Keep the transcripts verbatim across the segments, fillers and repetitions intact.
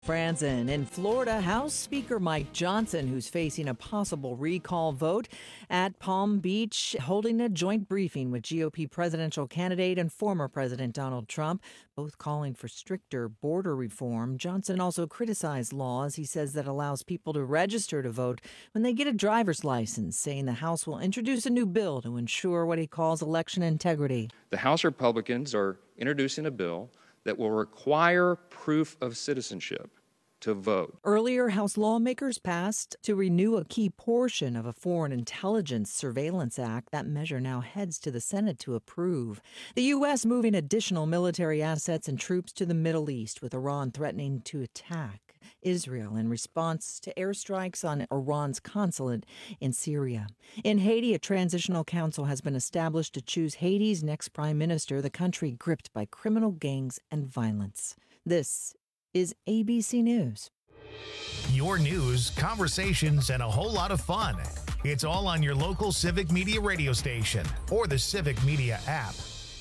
Franzen. In Florida, House Speaker Mike Johnson, who's facing a possible recall vote at Palm Beach, holding a joint briefing with G O P presidential candidate and former President Donald Trump, both calling for stricter border reform. Johnson also criticized laws he says that allows people to register to vote when they get a driver's license, saying the House will introduce a new bill to ensure what he calls election integrity. The House Republicans are introducing a bill that will require proof of citizenship to vote. Earlier, House lawmakers passed to renew a key portion of a Foreign Intelligence Surveillance Act. That measure now heads to the Senate to approve. The U S moving additional military assets and troops to the Middle East, with Iran threatening to attack Israel in response to airstrikes on Iran's consulate in Syria. In Haiti, a transitional council has been established to choose Haiti's next prime minister, the country gripped by criminal gangs and violence. This is A B C News. Your news, conversations, and a whole lot of fun. It's all on your local Civic Media radio station or the Civic Media app.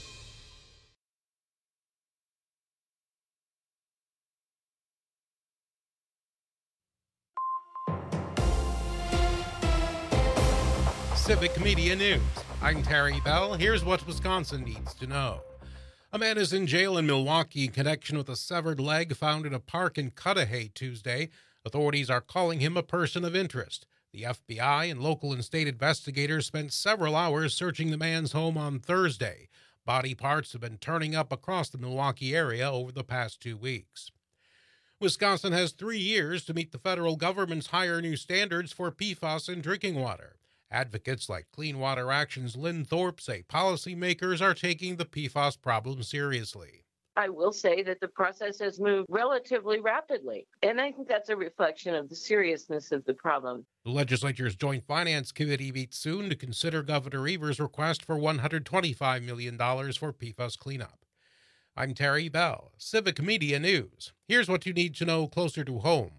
Civic Media News. I'm Terry Bell. Here's what Wisconsin needs to know. A man is in jail in Milwaukee in connection with a severed leg found in a park in Cudahy Tuesday. Authorities are calling him a person of interest. The F B I and local and state investigators spent several hours searching the man's home on Thursday. Body parts have been turning up across the Milwaukee area over the past two weeks. Wisconsin has three years to meet the federal government's higher new standards for P FAS in drinking water. Advocates like Clean Water Action's Lynn Thorpe say policymakers are taking the P FAS problem seriously. I will say that the process has moved relatively rapidly, and I think that's a reflection of the seriousness of the problem. The legislature's Joint Finance Committee meets soon to consider Governor Evers' request for one hundred twenty-five million dollars for P FAS cleanup. I'm Terry Bell, Civic Media News. Here's what you need to know closer to home.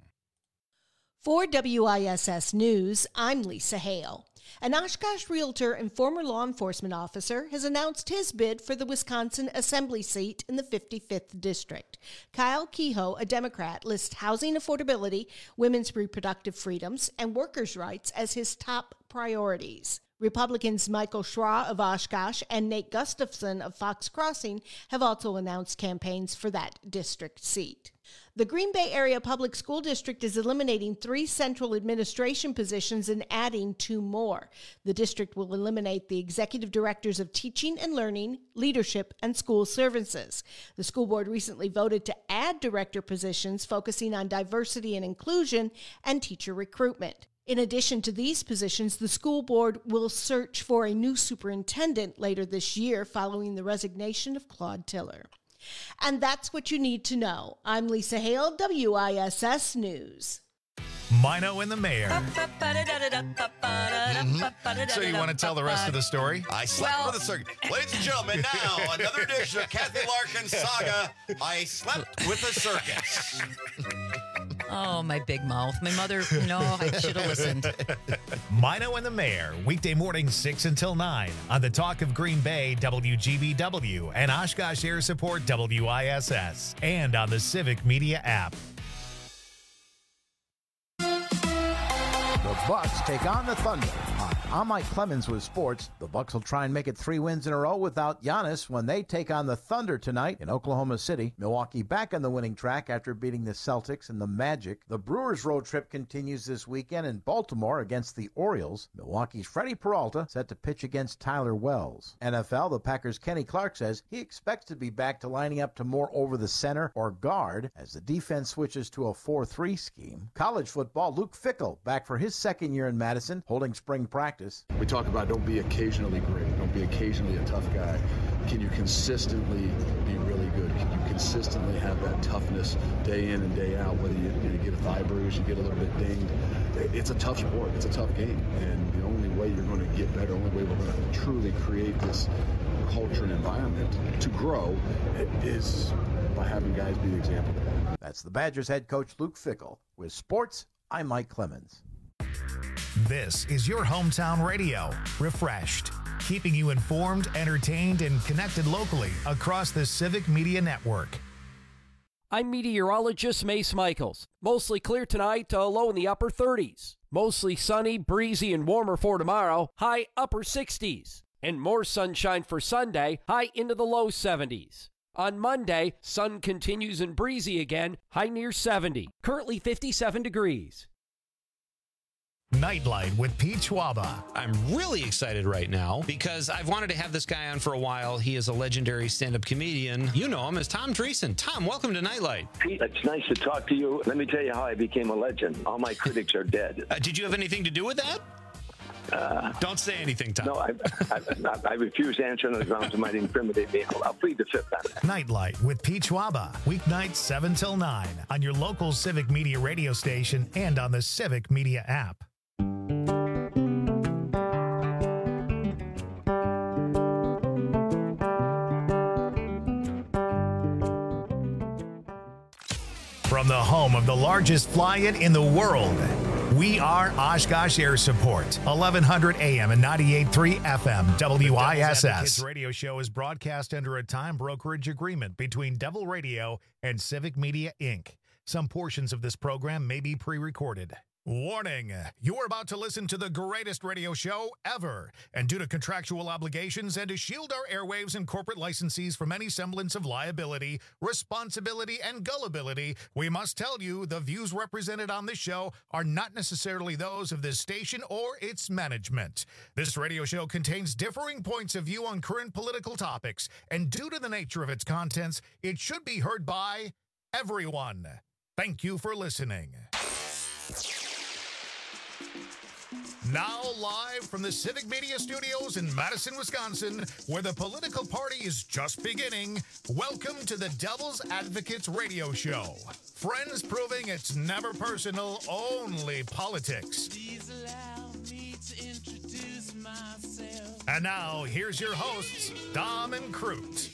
For W I S S News, I'm Lisa Hale. An Oshkosh realtor and former law enforcement officer has announced his bid for the Wisconsin Assembly seat in the fifty-fifth District. Kyle Kehoe, a Democrat, lists housing affordability, women's reproductive freedoms, and workers' rights as his top priorities. Republicans Michael Schra of Oshkosh and Nate Gustafson of Fox Crossing have also announced campaigns for that district seat. The Green Bay Area Public School District is eliminating three central administration positions and adding two more. The district will eliminate the executive directors of teaching and learning, leadership, and school services. The school board recently voted to add director positions focusing on diversity and inclusion and teacher recruitment. In addition to these positions, the school board will search for a new superintendent later this year following the resignation of Claude Tiller. And that's what you need to know. I'm Lisa Hale, W I S S News. Mino and the Mayor. Mm-hmm. So you want to tell the rest of the story? I slept Well- with a circus. Ladies and gentlemen, now another edition of Kathy Larkin saga. I slept with a circus. Oh, my big mouth. My mother, no, I should have listened. Mino and the Mayor, weekday mornings six until nine on the Talk of Green Bay, W G B W, and Oshkosh Air Support, W I S S, and on the Civic Media app. The Bucks take on the Thunder. Hi, I'm Mike Clemens with sports. The Bucks will try and make it three wins in a row without Giannis when they take on the Thunder tonight in Oklahoma City. Milwaukee back on the winning track after beating the Celtics and the Magic. The Brewers road trip continues this weekend in Baltimore against the Orioles. Milwaukee's Freddie Peralta set to pitch against Tyler Wells. N F L, the Packers' Kenny Clark says he expects to be back to lining up to more over the center or guard as the defense switches to a four three scheme. College football, Luke Fickell back for his second year in Madison, holding spring practice. We talk about don't be occasionally great, don't be occasionally a tough guy. Can you consistently be really good? Can you consistently have that toughness day in and day out, whether you, you know, get a thigh bruise, you get a little bit dinged? It's a tough sport. It's a tough game. And the only way you're going to get better, the only way we're going to truly create this culture and environment to grow is by having guys be the example. That's the Badgers head coach Luke Fickell. With sports, I'm Mike Clemens. This is your hometown radio, refreshed, keeping you informed, entertained, and connected locally across the Civic Media Network. I'm meteorologist Mace Michaels. Mostly clear tonight, uh, low in the upper thirties. Mostly sunny, breezy, and warmer for tomorrow, high upper sixties. And more sunshine for Sunday, high into the low seventies. On Monday, sun continues and breezy again, high near seventy. Currently fifty-seven degrees. Nightlight with Pete Schwaba. I'm really excited right now because I've wanted to have this guy on for a while. He is a legendary stand-up comedian. You know him as Tom Dreesen. Tom, welcome to Nightlight. Pete, it's nice to talk to you. Let me tell you how I became a legend. All my critics are dead. Uh, did you have anything to do with that? Uh, Don't say anything, Tom. No, I, I, I, I refuse to answer on the grounds it might incriminate me. I'll, I'll plead the fifth on it. Nightlight with Pete Schwaba. Weeknights seven till nine on your local Civic Media radio station and on the Civic Media app. From the home of the largest fly-in in the world, we are Oshkosh Air Support, eleven hundred A M and ninety-eight point three F M, W I S S. The radio show is broadcast under a time brokerage agreement between Devil Radio and Civic Media, Incorporated. Some portions of this program may be pre-recorded. Warning, you're about to listen to the greatest radio show ever. And due to contractual obligations and to shield our airwaves and corporate licensees from any semblance of liability, responsibility, and gullibility, we must tell you the views represented on this show are not necessarily those of this station or its management. This radio show contains differing points of view on current political topics, and due to the nature of its contents, it should be heard by everyone. Thank you for listening. Now live from the Civic Media Studios in Madison, Wisconsin, where the political party is just beginning, welcome to the Devil's Advocates Radio Show. Friends proving it's never personal, only politics. Please allow me to introduce myself. And now, here's your hosts, Dom and Crute.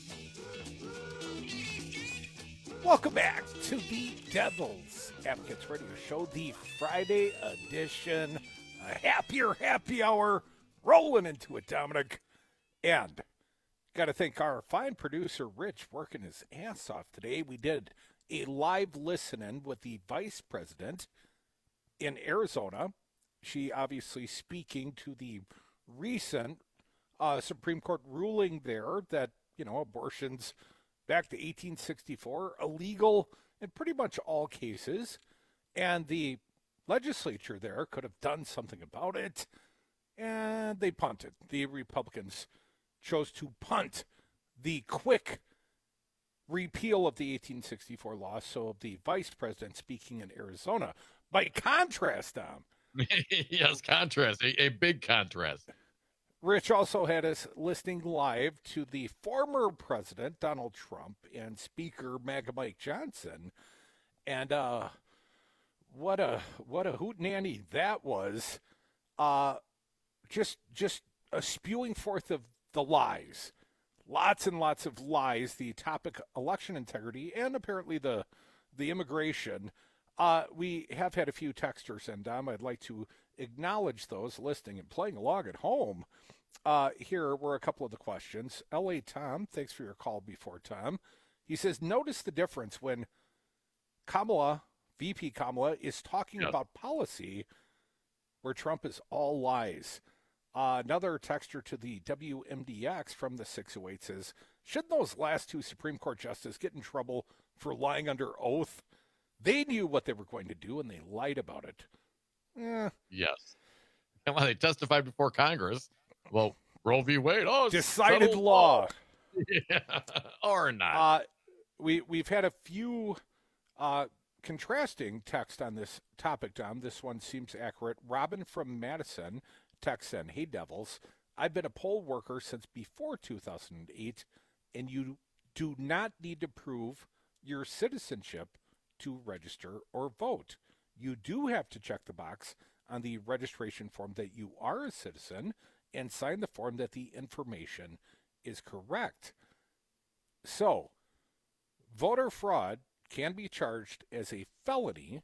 Welcome back to the Devil's Advocates Radio Show, the Friday edition. A happier happy hour rolling into it, Dominic. And got to thank our fine producer, Rich, working his ass off today. We did a live listening with the vice president in Arizona. She obviously speaking to the recent uh, Supreme Court ruling there that, you know, abortions back to eighteen sixty-four, illegal in pretty much all cases. And the legislature there could have done something about it, and they punted. The Republicans chose to punt the quick repeal of the eighteen sixty-four law. So the vice president speaking in Arizona. By contrast, Dom. yes, contrast, a, a big contrast. Rich also had us listening live to the former president, Donald Trump, and Speaker MAGA Mike Johnson. And, uh, What a what a hootenanny that was. Uh, just just a spewing forth of the lies. Lots and lots of lies. The topic election integrity and apparently the the immigration. Uh, we have had a few texters, and Dom, I'd like to acknowledge those listening and playing along at home. Uh, here were a couple of the questions. L A Tom, thanks for your call before, Tom. He says, notice the difference when Kamala V P Kamala is talking yep. about policy where Trump is all lies. Uh, another texter to the W M D X from the six oh eight says, shouldn't those last two Supreme Court justices get in trouble for lying under oath? They knew what they were going to do, and they lied about it. Eh. Yes. And when they testified before Congress, well, Roe v. Wade, oh, decided law. law. Yeah. Or not. Uh, we, we've had a few... Uh, contrasting text on this topic, Dom. This one seems accurate. Robin from Madison texts in, hey, Devils, I've been a poll worker since before two thousand eight, and you do not need to prove your citizenship to register or vote. You do have to check the box on the registration form that you are a citizen and sign the form that the information is correct. So, voter fraud can be charged as a felony.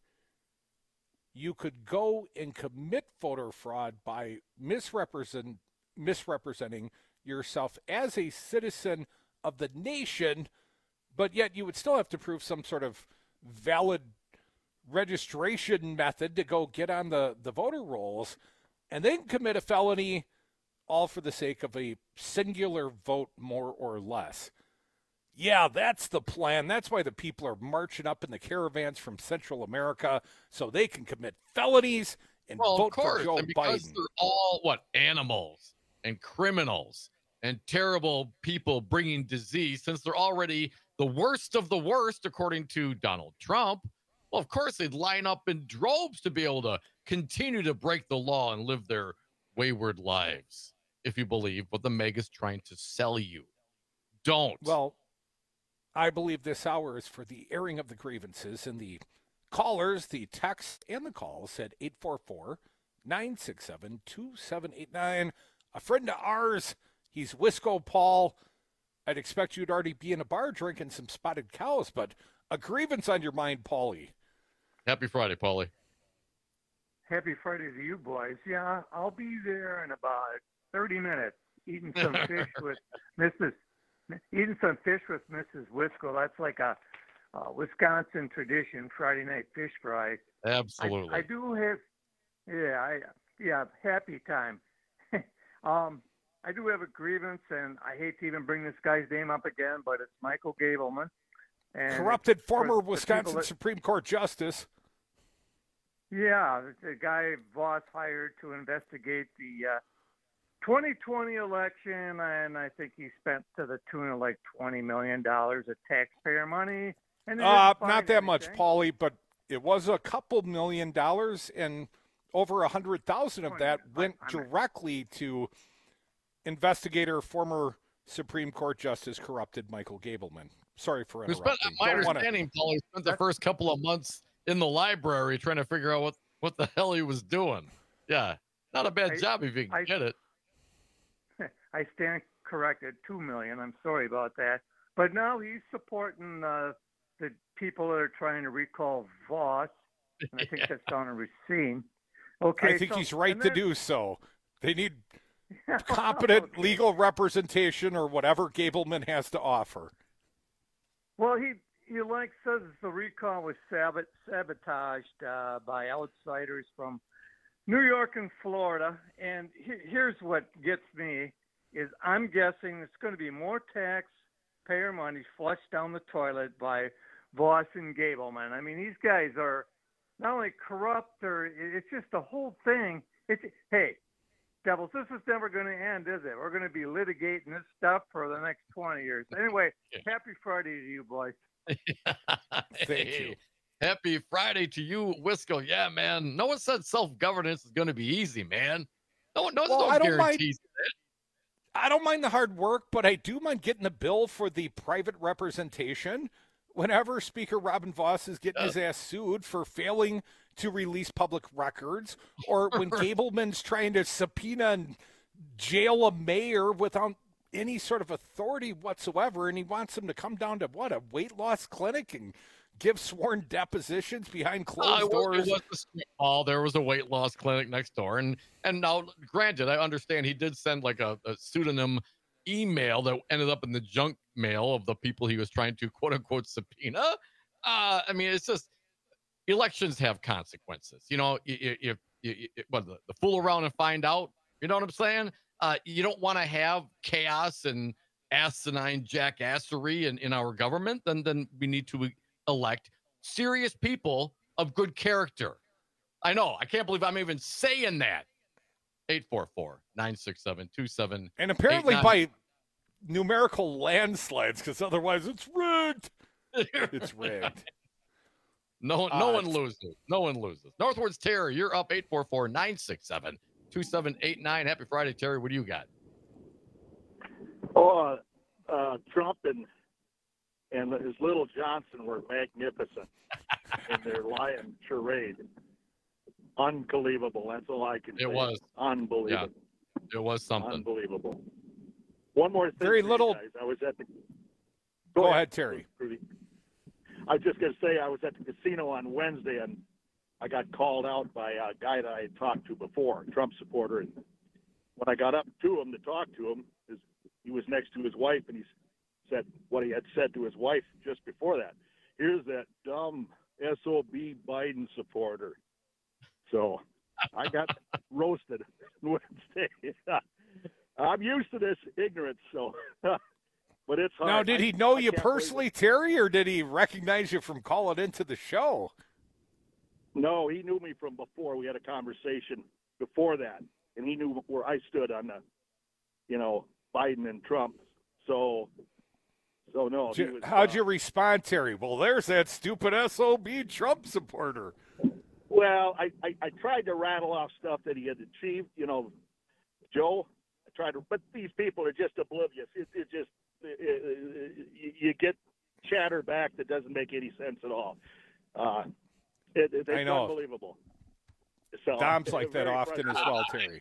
You could go and commit voter fraud by misrepresent, misrepresenting yourself as a citizen of the nation, but yet you would still have to prove some sort of valid registration method to go get on the, the voter rolls, and they can commit a felony all for the sake of a singular vote more or less. Yeah, that's the plan. That's why the people are marching up in the caravans from Central America so they can commit felonies and well, vote of course, for Joe and because Biden. They're all, what, animals and criminals and terrible people bringing disease, since they're already the worst of the worst, according to Donald Trump. Well, of course, they'd line up in droves to be able to continue to break the law and live their wayward lives, if you believe what the mega's trying to sell you. Don't. Well, I believe this hour is for the airing of the grievances, and the callers, the text and the calls at eight four four, nine six seven, two seven eight nine. A friend of ours, he's Wisco Paul. I'd expect you'd already be in a bar drinking some spotted cows, but a grievance on your mind, Paulie. Happy Friday, Paulie. Happy Friday to you, boys. Yeah, I'll be there in about thirty minutes eating some fish with Missus Eating some fish with Missus Wisco. That's like a, a Wisconsin tradition, Friday night fish fry. Absolutely. I, I do have, yeah, I, yeah, happy time. um, I do have a grievance, and I hate to even bring this guy's name up again, but it's Michael Gableman. And corrupted former for, Wisconsin that, Supreme Court Justice. Yeah, the guy Voss hired to investigate the uh, twenty twenty election, and I think he spent to the tune of like twenty million dollars of taxpayer money. And uh, not that much, Paulie, but it was a couple million dollars, and over a hundred thousand of that went directly to investigator, former Supreme Court Justice, corrupted Michael Gableman. Sorry for interrupting. Spent, my Don't understanding, wanna... Paulie spent the first couple of months in the library trying to figure out what, what the hell he was doing. Yeah, not a bad I, job if you can I, get it. I stand corrected, two million. I'm sorry about that. But now he's supporting uh, the people that are trying to recall Voss, and I think yeah. that's down in Racine. Okay, I think so, he's right to do so. They need Yeah, competent okay. legal representation or whatever Gableman has to offer. Well, he he like says the recall was sabot, sabotaged uh, by outsiders from New York and Florida. And he, here's what gets me is I'm guessing it's going to be more taxpayer money flushed down the toilet by Voss and Gableman. I mean, these guys are not only corrupt, or it's just the whole thing. It's hey. Devils, this is never going to end, is it? We're going to be litigating this stuff for the next twenty years. Anyway, happy Friday to you, boys. Thank you. Happy Friday to you, Wisco. Yeah, man. No one said self-governance is going to be easy, man. No one knows. Well, no I don't guarantees. mind. I don't mind the hard work, but I do mind getting the bill for the private representation. Whenever Speaker Robin Voss is getting his ass sued for failing to release public records, or when Gableman's trying to subpoena and jail a mayor without any sort of authority whatsoever, and he wants him to come down to, what, a weight loss clinic and give sworn depositions behind closed Uh, doors. It was a strip mall. There was a weight loss clinic next door. And and now, granted, I understand he did send like a, a pseudonym email that ended up in the junk mail of the people he was trying to quote unquote subpoena. Uh, I mean, it's just elections have consequences. You know, if, if, if what the, the fool around and find out, you know what I'm saying? Uh, you don't want to have chaos and asinine jackassery in, in our government. Then then we need to elect serious people of good character. I know. I can't believe I'm even saying that. eight four four, nine six seven, two seven And apparently by numerical landslides, because otherwise it's rigged. It's rigged. No, no Uh, one loses. No one loses. Northwoods Terry, you're up eight four four, nine six seven, two seven eight nine. Happy Friday, Terry. What do you got? Oh, uh, uh, Trump and and his little Johnson were magnificent in their lion charade. Unbelievable. That's all I can say. It was. Unbelievable. Yeah, it was something. Unbelievable. One more thing. Very for you little- guys. I was at the. Go ahead, Terry. Rudy. I was just going to say I was at the casino on Wednesday and I got called out by a guy that I had talked to before, a Trump supporter. And when I got up to him to talk to him, his, he was next to his wife, and he's said what he had said to his wife just before that. Here's that dumb S O B Biden supporter. So I got roasted Wednesday. I'm used to this ignorance, so but it's hard. Now, did he I, know I you personally, Terry, or did he recognize you from calling into the show? No, he knew me from before. We had a conversation before that, and he knew where I stood on the, you know, Biden and Trump. So, so no. He was, How'd uh, you respond, Terry? Well, there's that stupid S O B Trump supporter. Well, I, I, I tried to rattle off stuff that he had achieved, you know, Joe. I tried to, but these people are just oblivious. It, it just, it, it, you get chatter back that doesn't make any sense at all. Uh, it, it, it's I know. unbelievable. So, Dom's it's like that very often as well, Terry.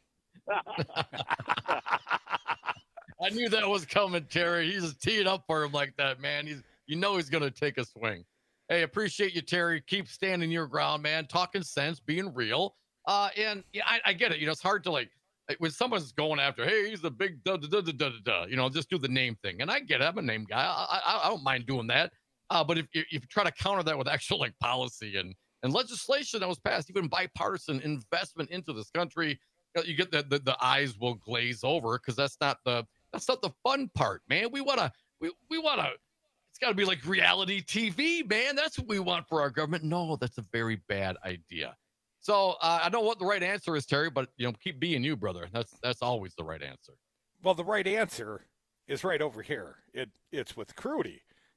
I knew that was coming, Terry. He's teeing up for him like that, man. He's, you know, he's going to take a swing. Hey, appreciate you, Terry. Keep standing your ground, man. Talking sense, being real. Uh, and yeah, I, I get it. You know, it's hard to like when someone's going after, hey, he's the big da da da da da da. You know, just do the name thing. And I get it. I'm a name guy. I I, I don't mind doing that. Uh, but if, if you try to counter that with actual like policy and and legislation that was passed, even bipartisan investment into this country, you know, you get the, the the eyes will glaze over because that's not the that's not the fun part, man. We wanna we we wanna. It's got to be like reality T V, man. That's what we want for our government. No, that's a very bad idea. So uh, I don't know what the right answer is, Terry, but you know, keep being you, brother. That's that's always the right answer. Well, the right answer is right over here. It it's with Crudy.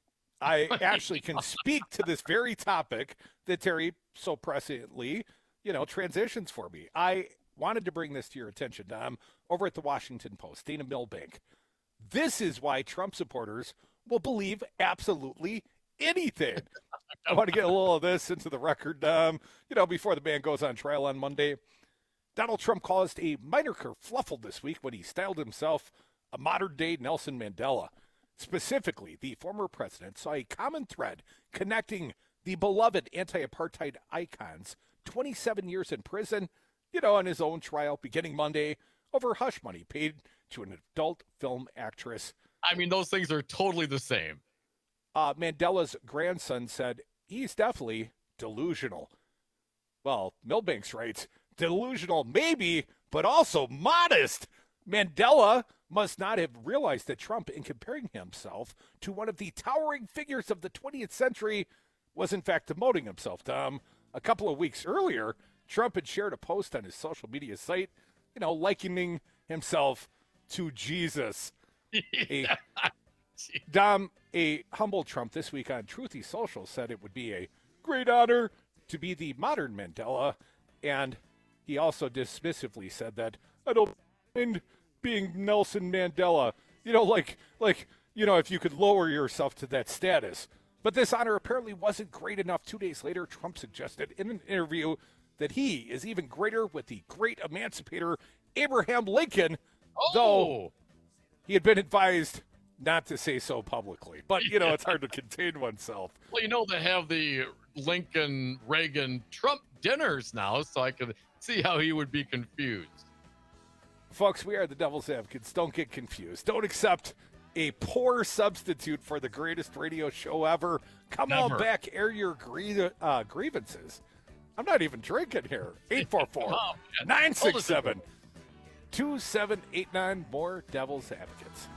I actually can speak to this very topic that Terry so presciently, you know, transitions for me. I wanted to bring this to your attention, Dom, over at the Washington Post. Dana Milbank. This is why Trump supporters will believe absolutely anything. I want to get a little of this into the record, um, you know, before the man goes on trial on Monday. Donald Trump caused a minor kerfluffle this week when he styled himself a modern-day Nelson Mandela. Specifically, the former president saw a common thread connecting the beloved anti-apartheid icons, twenty-seven years in prison, you know, on his own trial beginning Monday over hush money paid to an adult film actress. I mean, those things are totally the same. Uh, Mandela's grandson said he's definitely delusional. Well, Milbanks writes, delusional maybe, but also modest. Mandela must not have realized that Trump, in comparing himself to one of the towering figures of the twentieth century, was in fact demoting himself. Tom, a couple of weeks earlier, Trump had shared a post on his social media site, you know, likening himself to Jesus. A, Dom, a humble Trump this week on Truthy Social said it would be a great honor to be the modern Mandela, and he also dismissively said that I don't mind being Nelson Mandela. You know, like, like you know, if you could lower yourself to that status. But this honor apparently wasn't great enough. Two days later, Trump suggested in an interview that he is even greater with the great emancipator Abraham Lincoln, oh. though he had been advised not to say so publicly. But, you know, it's hard to contain oneself. Well, you know, they have the Lincoln, Reagan, Trump dinners now, so I can see how he would be confused. Folks, we are the Devil's Advocates. Don't get confused. Don't accept a poor substitute for the greatest radio show ever. Come Never. on back, air your grie- uh, grievances. I'm not even drinking here. eight four four, nine six seven, two seven eight nine. More Devil's Advocates.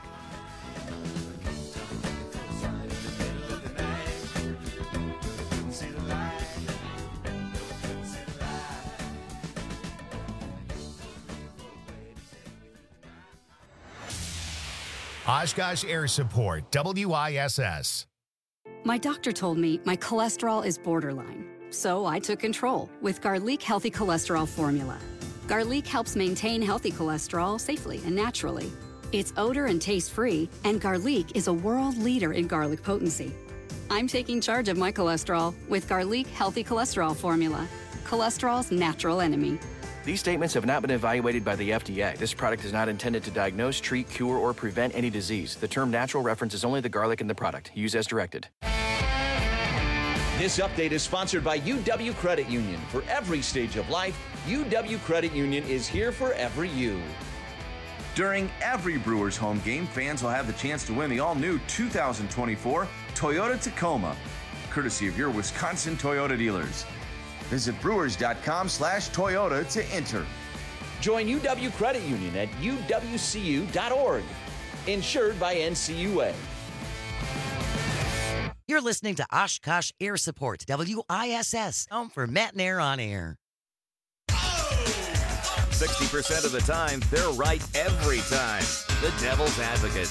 Oshkosh Air Support, W I S S. My doctor told me my cholesterol is borderline, so I took control with Garlic Healthy Cholesterol Formula. Garlic helps maintain healthy cholesterol safely and naturally. It's odor and taste-free, and Garlic is a world leader in garlic potency. I'm taking charge of my cholesterol with Garlic Healthy Cholesterol Formula, cholesterol's natural enemy. These statements have not been evaluated by the F D A. This product is not intended to diagnose, treat, cure, or prevent any disease. The term natural references only the garlic in the product. Use as directed. This update is sponsored by U W Credit Union. For every stage of life, U W Credit Union is here for every you. During every Brewers home game, fans will have the chance to win the all-new two thousand twenty-four Toyota Tacoma, courtesy of your Wisconsin Toyota dealers. Visit brewers.com slash Toyota to enter. Join U W Credit Union at U W C U dot org. Insured by N C U A. You're listening to Oshkosh Air Support, W I S S, home for Matt and Air on air. sixty percent of the time, they're right every time. The Devil's Advocate.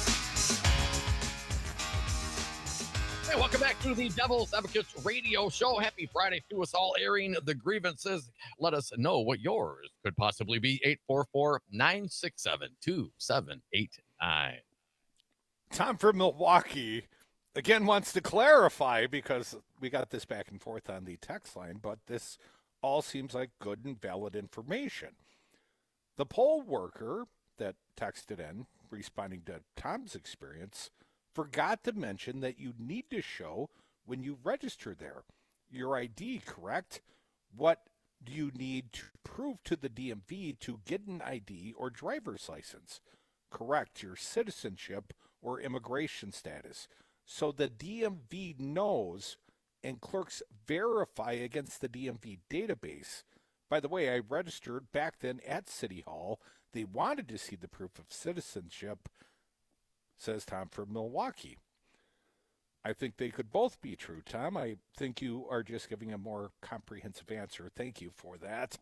Hey, welcome back to the Devil's Advocates radio show. Happy Friday to us all, airing the grievances. Let us know what yours could possibly be. eight four four, nine six seven, two seven eight nine. Tom from Milwaukee again wants to clarify, because we got this back and forth on the text line, but this all seems like good and valid information. The poll worker that texted in, responding to Tom's experience, forgot to mention that you need to show when you register there your I D, correct? What do you need to prove to the D M V to get an I D or driver's license? Correct, your citizenship or immigration status. So the D M V knows and clerks verify against the D M V database. By the way, I registered back then at City Hall. They wanted to see the proof of citizenship, says Tom from Milwaukee. I think they could both be true, Tom. I think you are just giving a more comprehensive answer. Thank you for that.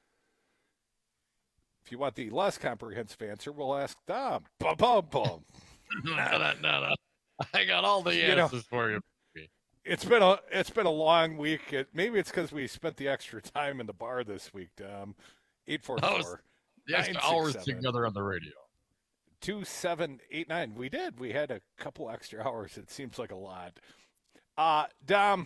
If you want the less comprehensive answer, we'll ask Tom. Bum, bum, bum. no, no, no, no. I got all the You know, answers for you. It's been a it's been a long week. It, maybe it's because we spent the extra time in the bar this week, Tom. eight four four. The extra hours together on the radio. two seven eight nine. We did. We had a couple extra hours. It seems like a lot. Uh, Dom,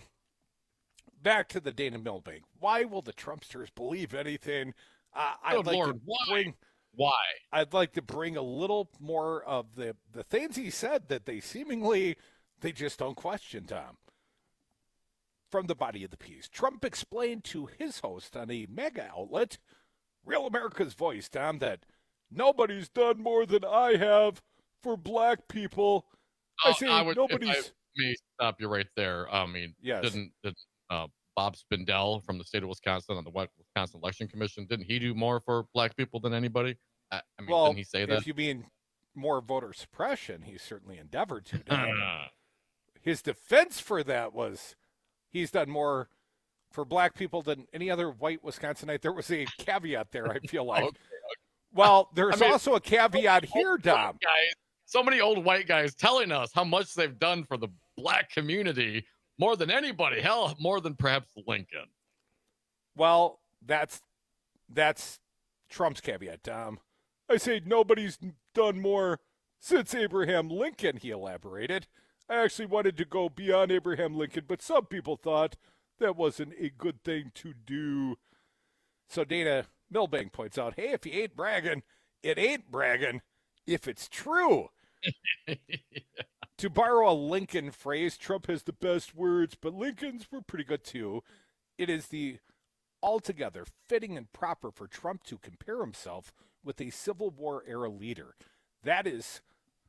back to the Dana Milbank. Why will the Trumpsters believe anything? Uh, I'd Good like Lord, to why? bring. Why? I'd like to bring a little more of the the things he said that they seemingly they just don't question, Tom. From the body of the piece, Trump explained to his host on a mega outlet, Real America's Voice, Tom, that nobody's done more than I have for black people. Oh, I say I would, nobody's. If I may stop you right there. I mean, Yes. didn't, didn't uh, Bob Spindell from the state of Wisconsin on the Wisconsin Election Commission, didn't he do more for black people than anybody? I, I mean, well, didn't he say that? if you mean more voter suppression, he certainly endeavored to. Tom. His defense for that was he's done more for black people than any other white Wisconsinite. There was a caveat there, I feel like. Okay, okay. Well, there's I mean, also a caveat here, Dom. Guys, so many old white guys telling us how much they've done for the black community more than anybody. Hell, more than perhaps Lincoln. Well, that's that's Trump's caveat, Tom. I say nobody's done more since Abraham Lincoln, he elaborated. I actually wanted to go beyond Abraham Lincoln, but some people thought that wasn't a good thing to do. So Dana Milbank points out, hey, if you ain't bragging, it ain't bragging if it's true. Yeah. To borrow a Lincoln phrase, Trump has the best words, but Lincoln's were pretty good too. It is the altogether fitting and proper for Trump to compare himself with a Civil War era leader. That is,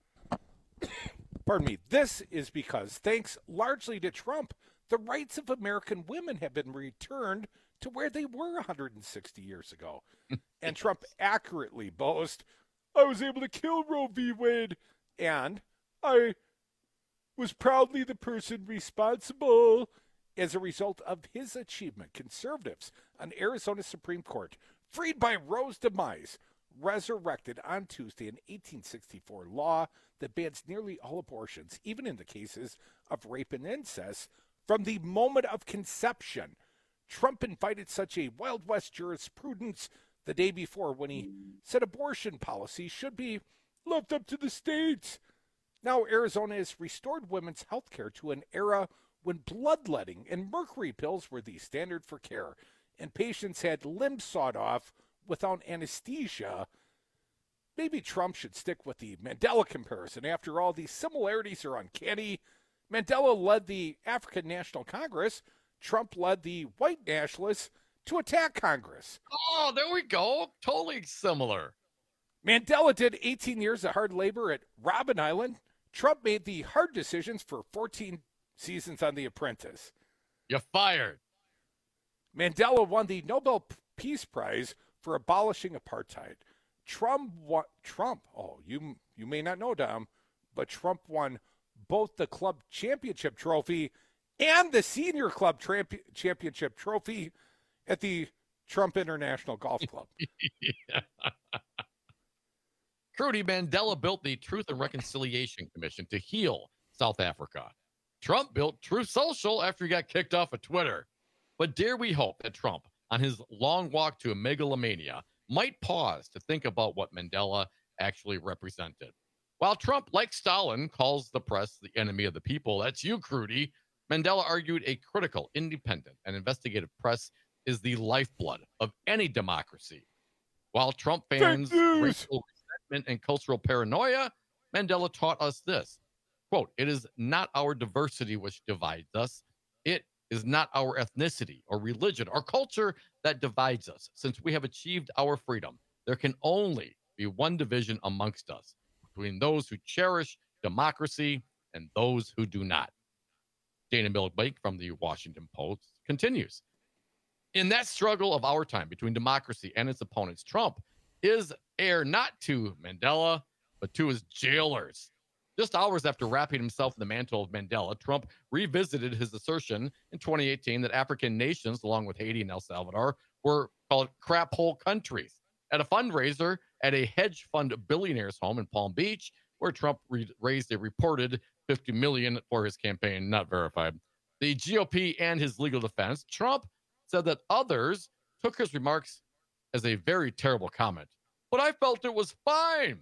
pardon me, this is because, thanks largely to Trump, the rights of American women have been returned to where they were one hundred sixty years ago. And Trump accurately boasts, I was able to kill Roe v. Wade, and I was proudly the person responsible as a result of his achievement. Conservatives on Arizona Supreme Court, freed by Roe's demise, resurrected on Tuesday an eighteen sixty-four law that bans nearly all abortions, even in the cases of rape and incest, from the moment of conception. Trump invited such a Wild West jurisprudence the day before when he said abortion policy should be left up to the states. Now Arizona has restored women's health care to an era when bloodletting and mercury pills were the standard for care, and patients had limbs sawed off without anesthesia. Maybe Trump should stick with the Mandela comparison. After all, these similarities are uncanny. Mandela led the African National Congress. Trump led the white nationalists to attack Congress. Oh, there we go. Totally similar. Mandela did eighteen years of hard labor at Robben Island. Trump made the hard decisions for fourteen seasons on The Apprentice. You're fired. Mandela won the Nobel Peace Prize for abolishing apartheid. Trump won, Trump, oh, you you may not know, Dom, but Trump won both the club championship trophy and the senior club tramp- championship trophy at the Trump International Golf Club. Trudy, Mandela built the Truth and Reconciliation Commission to heal South Africa. Trump built Truth Social after he got kicked off of Twitter. But dare we hope that Trump, on his long walk to a megalomania, might pause to think about what Mandela actually represented. While Trump, like Stalin, calls the press the enemy of the people, that's you, Crudy, Mandela argued a critical, independent, and investigative press is the lifeblood of any democracy. While Trump fans racial resentment and cultural paranoia, Mandela taught us this, quote, "It is not our diversity which divides us. It is not our ethnicity or religion or culture that divides us. Since we have achieved our freedom, there can only be one division amongst us, between those who cherish democracy and those who do not." Dana Milbank from the Washington Post continues. In that struggle of our time between democracy and its opponents, Trump is heir not to Mandela, but to his jailers. Just hours after wrapping himself in the mantle of Mandela, Trump revisited his assertion in twenty eighteen that African nations, along with Haiti and El Salvador, were called crap hole countries at a fundraiser at a hedge fund billionaire's home in Palm Beach, where Trump re- raised a reported fifty million dollars for his campaign, not verified. The G O P and his legal defense, Trump said that others took his remarks as a very terrible comment, but I felt it was fine.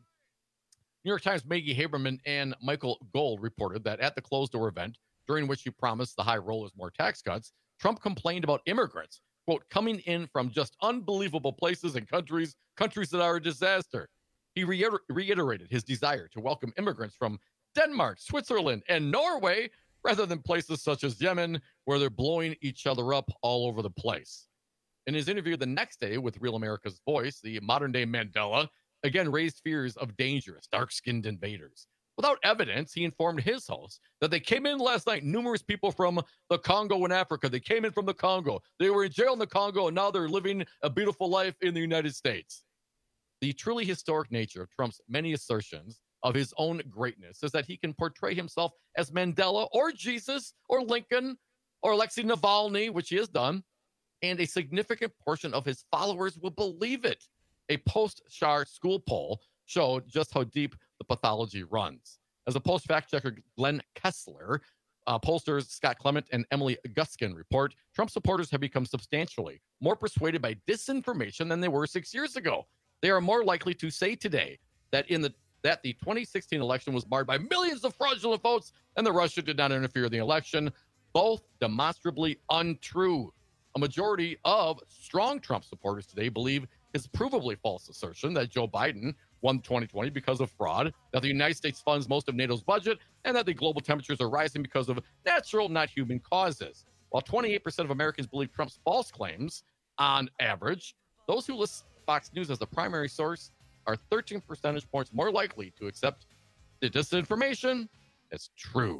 New York Times' Maggie Haberman and Michael Gold reported that at the closed-door event, during which he promised the high rollers more tax cuts, Trump complained about immigrants, quote, coming in from just unbelievable places and countries, countries that are a disaster. He reiter- reiterated his desire to welcome immigrants from Denmark, Switzerland, and Norway, rather than places such as Yemen, where they're blowing each other up all over the place. In his interview the next day with Real America's Voice, the modern-day Mandela again raised fears of dangerous, dark-skinned invaders. Without evidence, he informed his hosts that they came in last night, numerous people from the Congo in Africa. They came in from the Congo. They were in jail in the Congo, and now they're living a beautiful life in the United States. The truly historic nature of Trump's many assertions of his own greatness is that he can portray himself as Mandela or Jesus or Lincoln or Alexei Navalny, which he has done, and a significant portion of his followers will believe it. A post-Shar school poll showed just how deep the pathology runs. As a post-fact checker, Glenn Kessler, uh, pollsters Scott Clement and Emily Guskin report, Trump supporters have become substantially more persuaded by disinformation than they were six years ago. They are more likely to say today that in the that the twenty sixteen election was marred by millions of fraudulent votes and that Russia did not interfere in the election, both demonstrably untrue. A majority of strong Trump supporters today believe his provably false assertion that Joe Biden won twenty twenty because of fraud, that the United States funds most of NATO's budget, and that the global temperatures are rising because of natural, not human causes. While twenty-eight percent of Americans believe Trump's false claims on average, those who list Fox News as the primary source are thirteen percentage points more likely to accept the disinformation as true.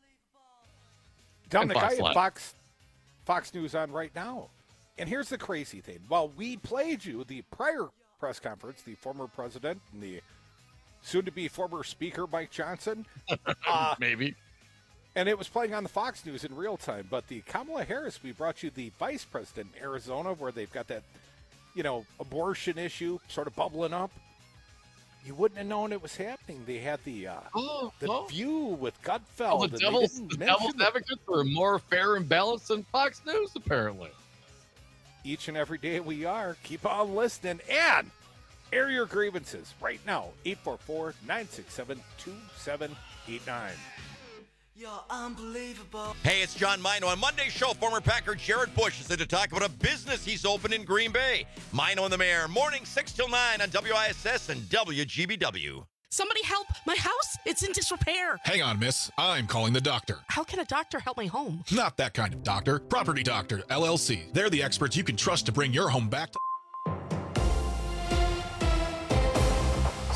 Dominic, I have Fox, Fox News on right now. And here's the crazy thing. While we played you the prior press conference, the former president and the soon-to-be former speaker, Mike Johnson. uh, Maybe. And it was playing on the Fox News in real time. But the Kamala Harris, we brought you the vice president in Arizona where they've got that, you know, abortion issue sort of bubbling up. You wouldn't have known it was happening. They had the uh, oh, the oh. View with Gutfeld. Oh, the devil's, the devil's advocates are more fair and balanced than Fox News, apparently. Each and every day we are. Keep on listening and air your grievances right now. eight four four, nine six seven, two seven eight nine. You're unbelievable. Hey, it's John Mino. On Monday's show, former Packer Jared Bush is in to talk about a business he's opened in Green Bay. Mino and the Mayor, morning six till nine on W I S S and W G B W. Somebody help! My house, it's in disrepair. Hang on, miss. I'm calling the doctor. How can a doctor help my home? Not that kind of doctor. Property Doctor, L L C. They're the experts you can trust to bring your home back to...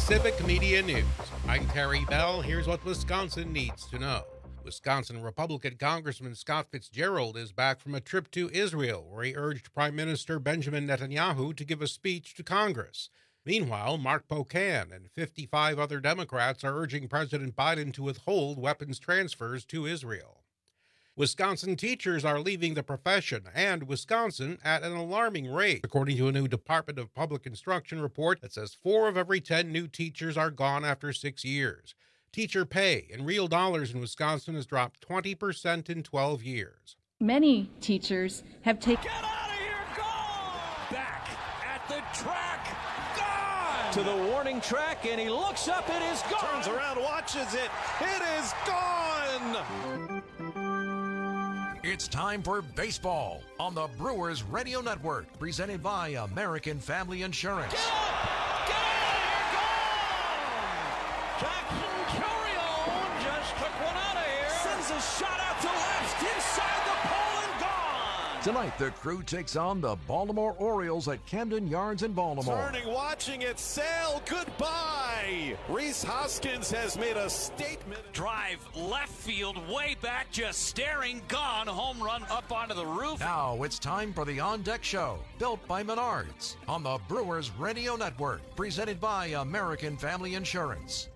Civic Media News. I'm Terry Bell. Here's what Wisconsin needs to know. Wisconsin Republican Congressman Scott Fitzgerald is back from a trip to Israel, where he urged Prime Minister Benjamin Netanyahu to give a speech to Congress. Meanwhile, Mark Pocan and fifty-five other Democrats are urging President Biden to withhold weapons transfers to Israel. Wisconsin teachers are leaving the profession, and Wisconsin at an alarming rate, according to a new Department of Public Instruction report that says four of every ten new teachers are gone after six years. Teacher pay in real dollars in Wisconsin has dropped twenty percent in twelve years. Many teachers have taken... Get out of here! Gone! Back at the track! Gone! To the warning track, and he looks up, it is gone! Turns around, watches it, it is gone! It's time for baseball on the Brewers Radio Network, presented by American Family Insurance. Get up! Get out of here! Gone! Jackson Chourio just took one out of here. Sends a shot out to left, inside the pole and gone! Tonight, the crew takes on the Baltimore Orioles at Camden Yards in Baltimore. Turning, watching it sail. Goodbye. Rhys Hoskins has made a statement. Drive left field, way back, just staring, gone. Home run up onto the roof. Now it's time for the On Deck Show, built by Menards, on the Brewers Radio Network, presented by American Family Insurance.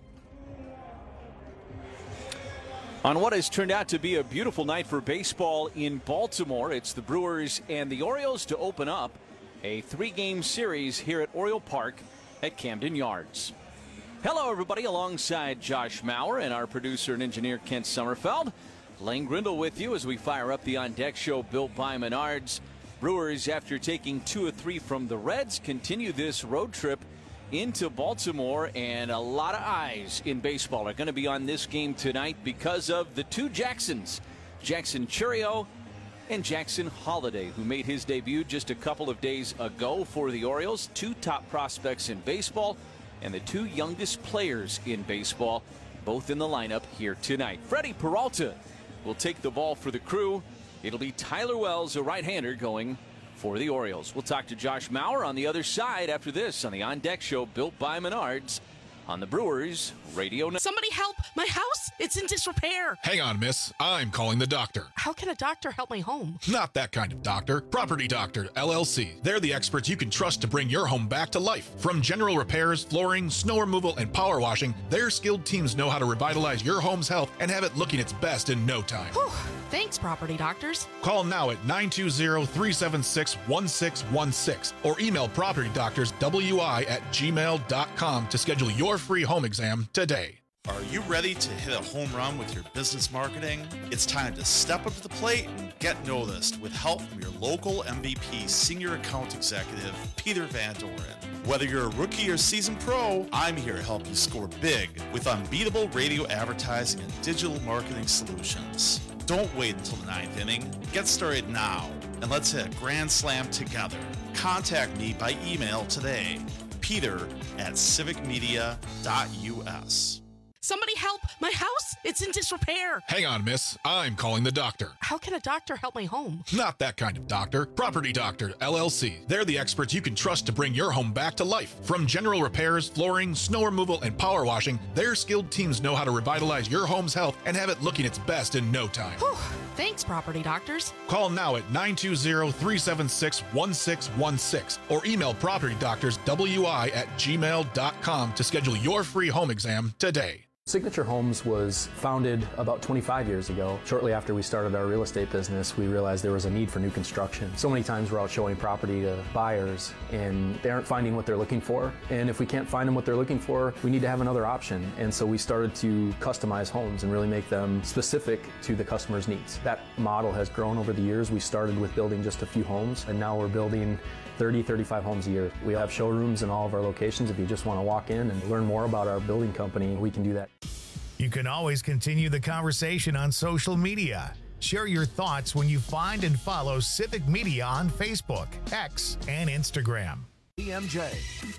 On what has turned out to be a beautiful night for baseball in Baltimore, it's the Brewers and the Orioles to open up a three-game series here at Oriole Park at Camden Yards. Hello, everybody, alongside Josh Maurer and our producer and engineer Kent Sommerfeld. Lane Grindle with you as we fire up the On Deck Show built by Menards. Brewers, after taking two or three from the Reds, continue this road trip into Baltimore, and a lot of eyes in baseball are going to be on this game tonight because of the two Jacksons, Jackson Chourio and Jackson Holliday, who made his debut just a couple of days ago for the Orioles. Two top prospects in baseball and the two youngest players in baseball, both in the lineup here tonight. Freddie Peralta will take the ball for the crew. It'll be Tyler Wells, a right-hander, going for the Orioles. We'll talk to Josh Maurer on the other side after this on the On Deck Show built by Menards on the Brewers Radio Network. Somebody help! My house! It's in disrepair! Hang on, miss. I'm calling the doctor. How can a doctor help my home? Not that kind of doctor. Property Doctor, L L C. They're the experts you can trust to bring your home back to life. From general repairs, flooring, snow removal, and power washing, their skilled teams know how to revitalize your home's health and have it looking its best in no time. Whew. Thanks, Property Doctors. Call now at nine two zero, three seven six, one six one six or email Property Doctors W I at gmail dot com to schedule your free home exam today. Are you ready to hit a home run with your business marketing? It's time to step up to the plate and get noticed with help from your local M V P Senior Account Executive, Peter Van Doren. Whether you're a rookie or seasoned pro, I'm here to help you score big with unbeatable radio advertising and digital marketing solutions. Don't wait until the ninth inning. Get started now, and let's hit a grand slam together. Contact me by email today, peter at civic media dot U S. Somebody help! My house! It's in disrepair! Hang on, miss. I'm calling the doctor. How can a doctor help my home? Not that kind of doctor. Property Doctor, L L C. They're the experts you can trust to bring your home back to life. From general repairs, flooring, snow removal, and power washing, their skilled teams know how to revitalize your home's health and have it looking its best in no time. Whew. Thanks, Property Doctors. Call now at nine two zero, three seven six, one six one six or email Property Doctors W I at gmail dot com to schedule your free home exam today. Signature Homes was founded about twenty-five years ago. Shortly after we started our real estate business, we realized there was a need for new construction. So many times we're out showing property to buyers and they aren't finding what they're looking for. And if we can't find them what they're looking for, we need to have another option. And so we started to customize homes and really make them specific to the customer's needs. That model has grown over the years. We started with building just a few homes, and now we're building thirty, thirty-five homes a year. We have showrooms in all of our locations. If you just want to walk in and learn more about our building company, we can do that. You can always continue the conversation on social media. Share your thoughts when you find and follow Civic Media on Facebook, X, and Instagram. E M J.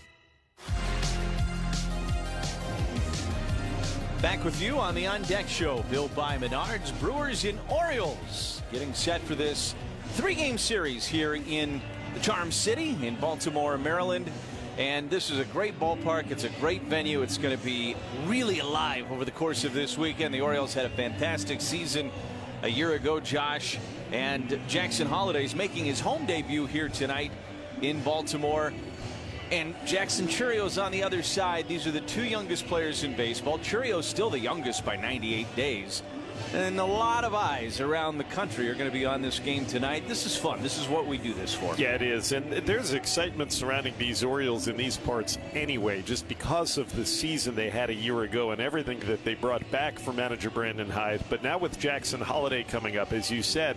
Back with you on the On Deck Show, built by Menards. Brewers and Orioles getting set for this three-game series here in the Charm City in Baltimore, Maryland. And this is a great ballpark. It's a great venue. It's going to be really alive over the course of this weekend. The Orioles had a fantastic season a year ago, Josh. And Jackson Holliday is making his home debut here tonight in Baltimore. And Jackson Churio's on the other side. These are the two youngest players in baseball. Churio's still the youngest by ninety-eight days. And a lot of eyes around the country are going to be on this game tonight. This is fun. This is what we do this for. Yeah, it is. And there's excitement surrounding these Orioles in these parts anyway, just because of the season they had a year ago and everything that they brought back for manager Brandon Hyde. But now with Jackson Holliday coming up, as you said,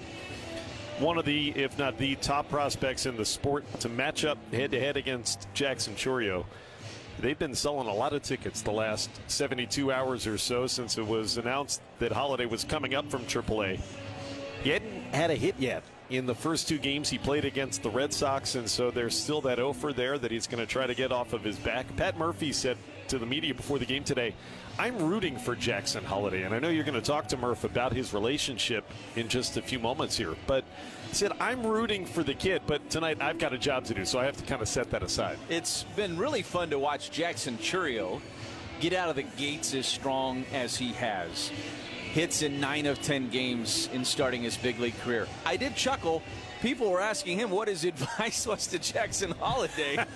one of the, if not the top prospects in the sport to match up head-to-head against Jackson Chourio. They've been selling a lot of tickets the last seventy-two hours or so since it was announced that Holliday was coming up from triple A. He hadn't had a hit yet in the first two games he played against the Red Sox, and so there's still that offer there that he's going to try to get off of his back. Pat Murphy said to the media before the game today, I'm rooting for Jackson Holliday, and I know you're going to talk to Murph about his relationship in just a few moments here, but he said, I'm rooting for the kid, but tonight I've got a job to do, so I have to kind of set that aside. It's been really fun to watch Jackson Chourio get out of the gates as strong as he has. Hits in nine of ten games in starting his big league career. I did chuckle. People were asking him what his advice was to Jackson Holliday.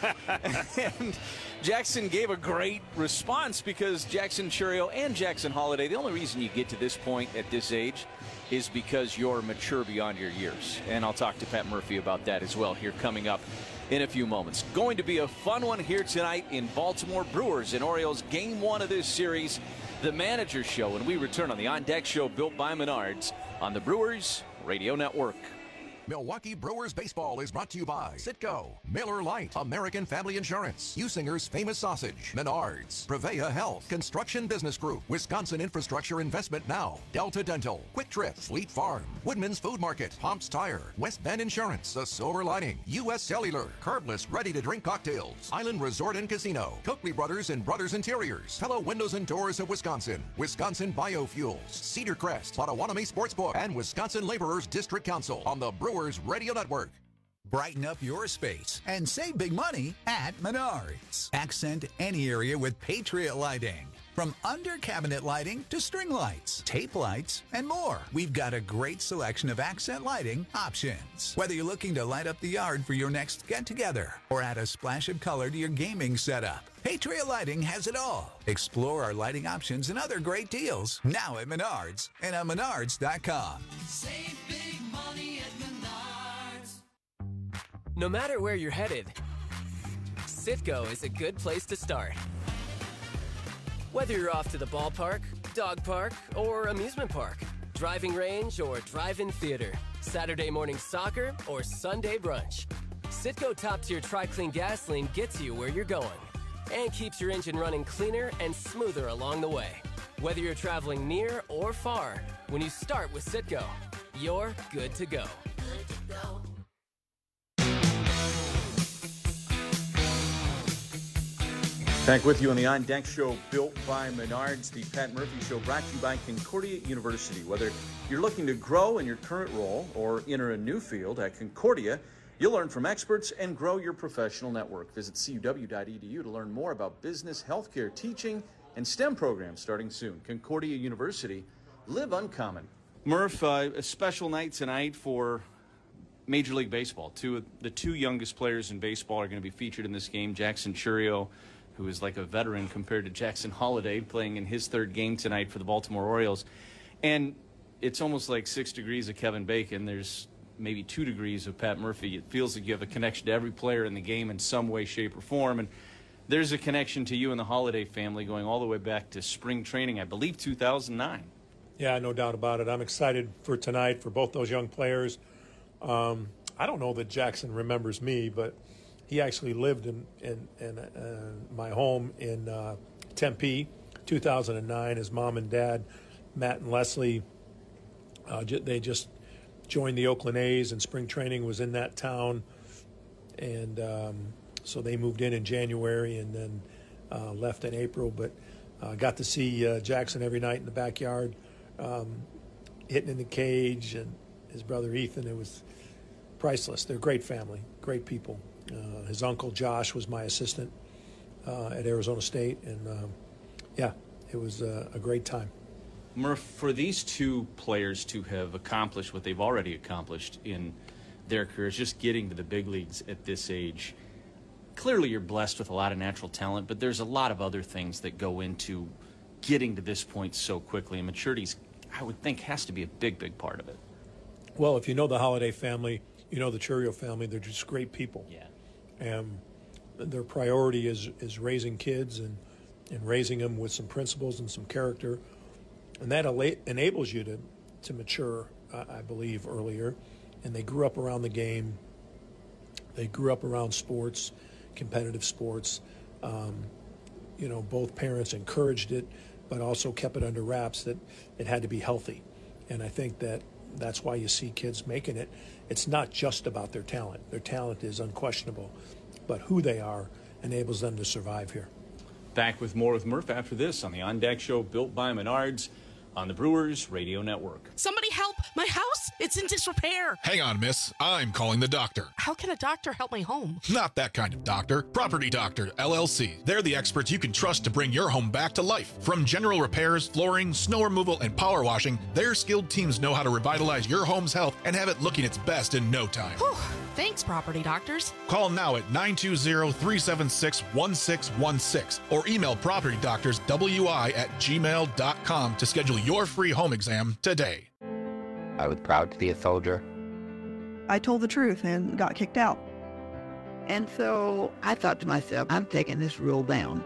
And Jackson gave a great response because Jackson Chourio and Jackson Holliday, the only reason you get to this point at this age is because you're mature beyond your years. And I'll talk to Pat Murphy about that as well here coming up in a few moments. Going to be a fun one here tonight in Baltimore. Brewers and Orioles, game one of this series, the Manager Show. And we return on the On Deck Show built by Menards on the Brewers Radio Network. Milwaukee Brewers baseball is brought to you by Citgo, Miller Lite, American Family Insurance, Usinger's Famous Sausage, Menards, Prevea Health, Construction Business Group, Wisconsin Infrastructure Investment Now, Delta Dental, Quick Trip, Fleet Farm, Woodman's Food Market, Pomps Tire, West Bend Insurance, The Silver Lining, U S Cellular, Carbless Ready-to-Drink Cocktails, Island Resort and Casino, Coakley Brothers and Brothers Interiors, Hello Windows and Doors of Wisconsin, Wisconsin Biofuels, Cedar Crest, Potawatomi Sportsbook, and Wisconsin Laborers District Council on the Brewers Radio Network. Brighten up your space and save big money at Menards. Accent any area with Patriot lighting. From under cabinet lighting to string lights, tape lights, and more. We've got a great selection of accent lighting options. Whether you're looking to light up the yard for your next get-together or add a splash of color to your gaming setup, Patriot Lighting has it all. Explore our lighting options and other great deals now at Menards and on menards dot com. Save big money at Menards. No matter where you're headed, Citgo is a good place to start. Whether you're off to the ballpark, dog park, or amusement park, driving range or drive-in theater, Saturday morning soccer or Sunday brunch, Citgo top-tier Tri-Clean gasoline gets you where you're going and keeps your engine running cleaner and smoother along the way. Whether you're traveling near or far, when you start with Citgo, you're good to go. Good to go. Back with you on the On Deck Show, built by Menards, the Pat Murphy Show, brought to you by Concordia University. Whether you're looking to grow in your current role or enter a new field at Concordia, you'll learn from experts and grow your professional network. Visit C U W dot E D U to learn more about business, healthcare, teaching, and STEM programs starting soon. Concordia University, live uncommon. Murph, uh, a special night tonight for Major League Baseball. Two of the two youngest players in baseball are going to be featured in this game. Jackson Chourio, who is like a veteran compared to Jackson Holliday, playing in his third game tonight for the Baltimore Orioles. And it's almost like six degrees of Kevin Bacon. There's maybe two degrees of Pat Murphy. It feels like you have a connection to every player in the game in some way, shape, or form. And there's a connection to you and the Holliday family going all the way back to spring training, I believe two thousand nine. Yeah, no doubt about it. I'm excited for tonight for both those young players. Um, I don't know that Jackson remembers me, but he actually lived in, in, in uh, my home in uh, Tempe, two thousand nine. His mom and dad, Matt and Leslie, uh, j- they just joined the Oakland A's, and spring training was in that town. And um, so they moved in in January and then uh, left in April. But uh, got to see uh, Jackson every night in the backyard, um, hitting in the cage, and his brother Ethan. It was priceless. They're a great family, great people. Uh, his uncle Josh was my assistant uh, at Arizona State, and um, yeah, it was uh, a great time. Murph, for these two players to have accomplished what they've already accomplished in their careers, just getting to the big leagues at this age, clearly you're blessed with a lot of natural talent, but there's a lot of other things that go into getting to this point so quickly, and maturity's, I would think, has to be a big, big part of it. Well, if you know the Holiday family, you know the Churio family, they're just great people. Yeah. And their priority is, is raising kids and, and raising them with some principles and some character. And that ela- enables you to, to mature, uh, I believe, earlier. And they grew up around the game. They grew up around sports, competitive sports. Um, you know, both parents encouraged it, but also kept it under wraps that it had to be healthy. And I think that that's why you see kids making it. It's not just about their talent. Their talent is unquestionable, but who they are enables them to survive here. Back with more with Murph after this on the On Deck Show, built by Menards, on the Brewers Radio Network. Somebody help! My house! It's in disrepair! Hang on, miss. I'm calling the doctor. How can a doctor help my home? Not that kind of doctor. Property Doctor, L L C. They're the experts you can trust to bring your home back to life. From general repairs, flooring, snow removal, and power washing, their skilled teams know how to revitalize your home's health and have it looking its best in no time. Whew. Thanks, Property Doctors. Call now at nine two zero, three seven six, one six one six or email Property Doctors W I at gmail dot com to schedule your free home exam today. I was proud to be a soldier. I told the truth and got kicked out. And so I thought to myself, I'm taking this rule down.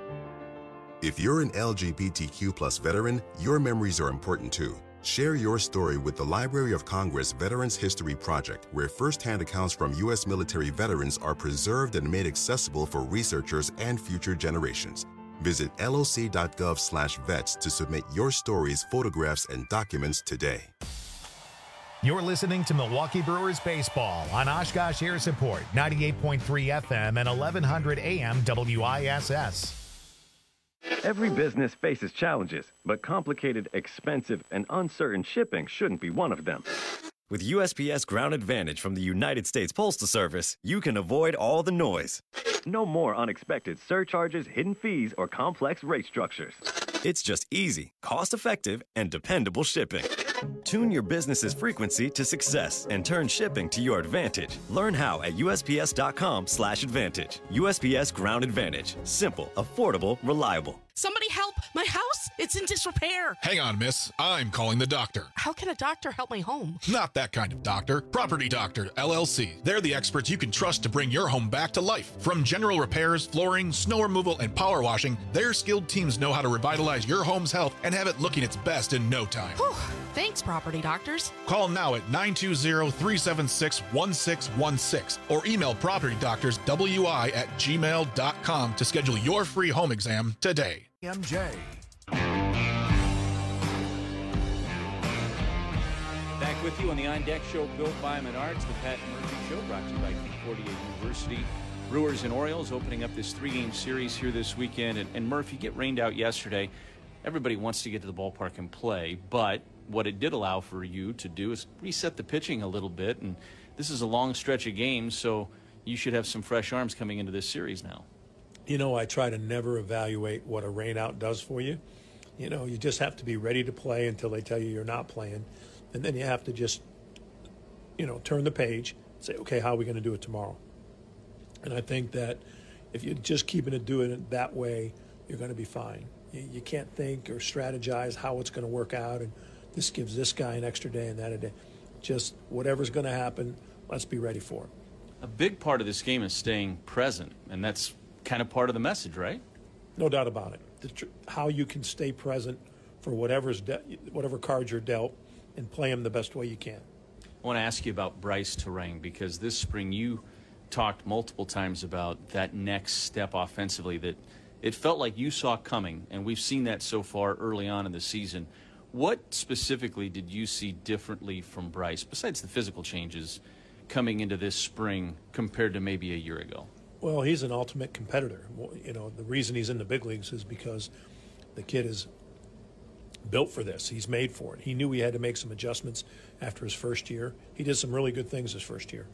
If you're an L G B T Q plus veteran, your memories are important too. Share your story with the Library of Congress Veterans History Project, where first-hand accounts from U S military veterans are preserved and made accessible for researchers and future generations. Visit L O C dot gov slash vets to submit your stories, photographs, and documents today. You're listening to Milwaukee Brewers Baseball on Oshkosh Air Support, ninety-eight point three F M and eleven hundred A M W I S S. Every business faces challenges, but complicated, expensive, and uncertain shipping shouldn't be one of them. With U S P S Ground Advantage from the United States Postal Service, you can avoid all the noise. No more unexpected surcharges, hidden fees, or complex rate structures. It's just easy, cost-effective, and dependable shipping. Tune your business's frequency to success and turn shipping to your advantage. Learn how at U S P S dot com slash advantage. U S P S Ground Advantage. Simple, affordable, reliable. Somebody help! My house! It's in disrepair! Hang on, miss. I'm calling the doctor. How can a doctor help my home? Not that kind of doctor. Property Doctor, L L C. They're the experts you can trust to bring your home back to life. From general repairs, flooring, snow removal, and power washing, their skilled teams know how to revitalize your home's health and have it looking its best in no time. Whew. Thanks, Property Doctors. Call now at nine two zero, three seven six, one six one six or email Property Doctors W I at gmail dot com to schedule your free home exam today. M J. Back with you on the On Deck Show, built by Menards, the Pat Murphy Show, brought to you by Concordia University. Brewers and Orioles opening up this three-game series here this weekend. And, and Murphy, get rained out yesterday. Everybody wants to get to the ballpark and play, but what it did allow for you to do is reset the pitching a little bit. And this is a long stretch of games, so you should have some fresh arms coming into this series now. You know, I try to never evaluate what a rainout does for you. You know, you just have to be ready to play until they tell you you're not playing. And then you have to just, you know, turn the page and say, okay, how are we going to do it tomorrow? And I think that if you're just keeping it doing it that way, you're going to be fine. You, you can't think or strategize how it's going to work out, and this gives this guy an extra day and that a day. Just whatever's going to happen, let's be ready for it. A big part of this game is staying present, and that's kind of part of the message, right? No doubt about it. The tr- how you can stay present for whatever's de- whatever cards you're dealt and play them the best way you can. I want to ask you about Brice Turang, because this spring you talked multiple times about that next step offensively that it felt like you saw coming, and we've seen that so far early on in the season. What specifically did you see differently from Brice, besides the physical changes, coming into this spring compared to maybe a year ago? Well, he's an ultimate competitor. You know, the reason he's in the big leagues is because the kid is built for this. He's made for it. He knew he had to make some adjustments after his first year. He did some really good things his first year.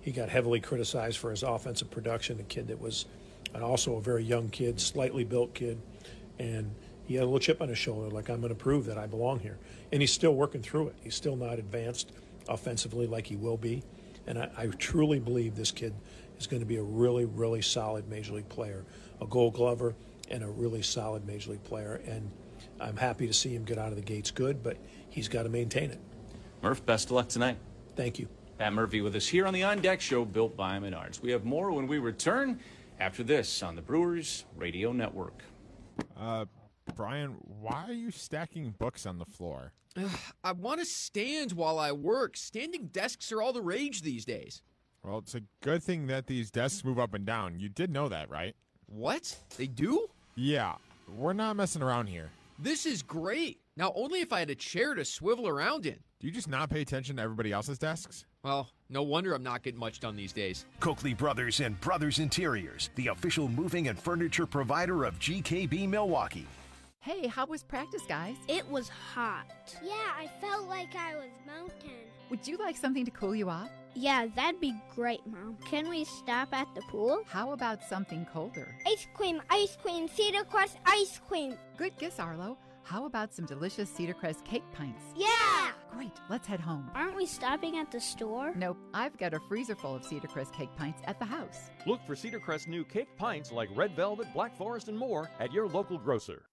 he got heavily criticized for his offensive production, a kid that was and also a very young kid, slightly built kid, and he had a little chip on his shoulder, like, I'm going to prove that I belong here. And he's still working through it. He's still not advanced offensively like he will be. And I, I truly believe this kid is going to be a really, really solid Major League player, a Gold Glover and a really solid Major League player. And I'm happy to see him get out of the gates good, but he's got to maintain it. Murph, best of luck tonight. Thank you. Pat Murphy with us here on the On Deck Show, built by Menards. We have more when we return after this on the Brewers Radio Network. Uh, Brian, why are you stacking books on the floor? I want to stand while I work. Standing desks are all the rage these days. Well, it's a good thing that these desks move up and down. You did know that, right? What? They do? Yeah. We're not messing around here. This is great. Now, only if I had a chair to swivel around in. Do you just not pay attention to everybody else's desks? Well, no wonder I'm not getting much done these days. Coakley Brothers and Brothers Interiors, the official moving and furniture provider of G K B Milwaukee. Hey, how was practice, guys? It was hot. Yeah, I felt like I was melting. Would you like something to cool you off? Yeah, that'd be great, Mom. Can we stop at the pool? How about something colder? Ice cream, ice cream, Cedar Crest ice cream. Good guess, Arlo. How about some delicious Cedar Crest cake pints? Yeah! Great, let's head home. Aren't we stopping at the store? Nope, I've got a freezer full of Cedar Crest cake pints at the house. Look for Cedar Crest new cake pints like Red Velvet, Black Forest, and more at your local grocer.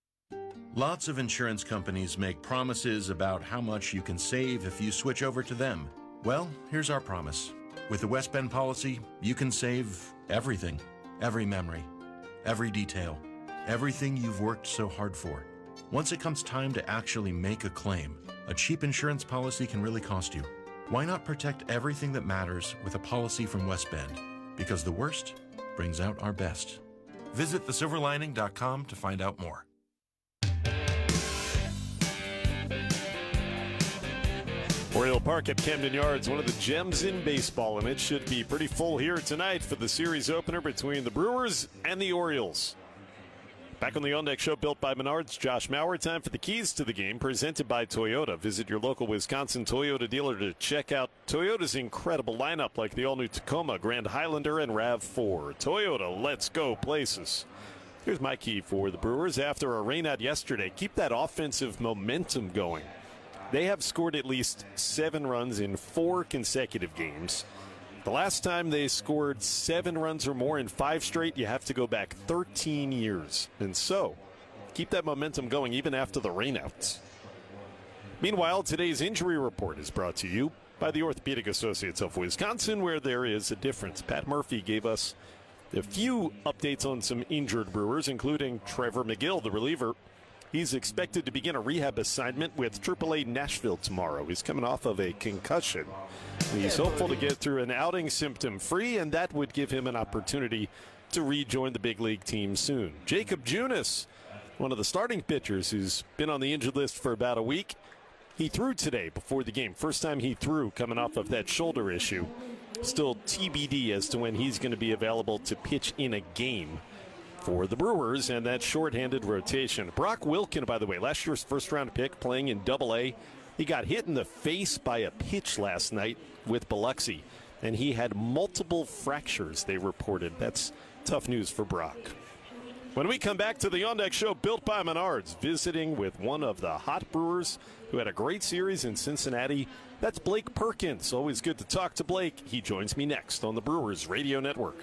Lots of insurance companies make promises about how much you can save if you switch over to them. Well, here's our promise. With the West Bend policy, you can save everything, every memory, every detail, everything you've worked so hard for. Once it comes time to actually make a claim, a cheap insurance policy can really cost you. Why not protect everything that matters with a policy from West Bend? Because the worst brings out our best. Visit the silver lining dot com to find out more. Oriole Park at Camden Yards, one of the gems in baseball, and it should be pretty full here tonight for the series opener between the Brewers and the Orioles. Back on the On Deck Show, built by Menards, Josh Maurer. Time for the keys to the game, presented by Toyota. Visit your local Wisconsin Toyota dealer to check out Toyota's incredible lineup, like the all-new Tacoma, Grand Highlander, and RAV four. Toyota, let's go places. Here's my key for the Brewers. After a rainout yesterday, keep that offensive momentum going. They have scored at least seven runs in four consecutive games. The last time they scored seven runs or more in five straight, you have to go back thirteen years. And so, keep that momentum going even after the rainouts. Meanwhile, today's injury report is brought to you by the Orthopedic Associates of Wisconsin, where there is a difference. Pat Murphy gave us a few updates on some injured Brewers, including Trevor McGill, the reliever. He's expected to begin a rehab assignment with triple A Nashville tomorrow. He's coming off of a concussion. He's hopeful to get through an outing symptom-free, and that would give him an opportunity to rejoin the big league team soon. Jacob Junis, one of the starting pitchers who's been on the injured list for about a week, he threw today before the game. First time he threw coming off of that shoulder issue. Still T B D as to when he's going to be available to pitch in a game for the Brewers, and that shorthanded rotation. Brock Wilken, by the way, last year's first-round pick, playing in double A. He got hit in the face by a pitch last night with Biloxi, and he had multiple fractures, they reported. That's tough news for Brock. When we come back to the On Deck Show, built by Menards, visiting with one of the hot Brewers who had a great series in Cincinnati. That's Blake Perkins. Always good to talk to Blake. He joins me next on the Brewers Radio Network.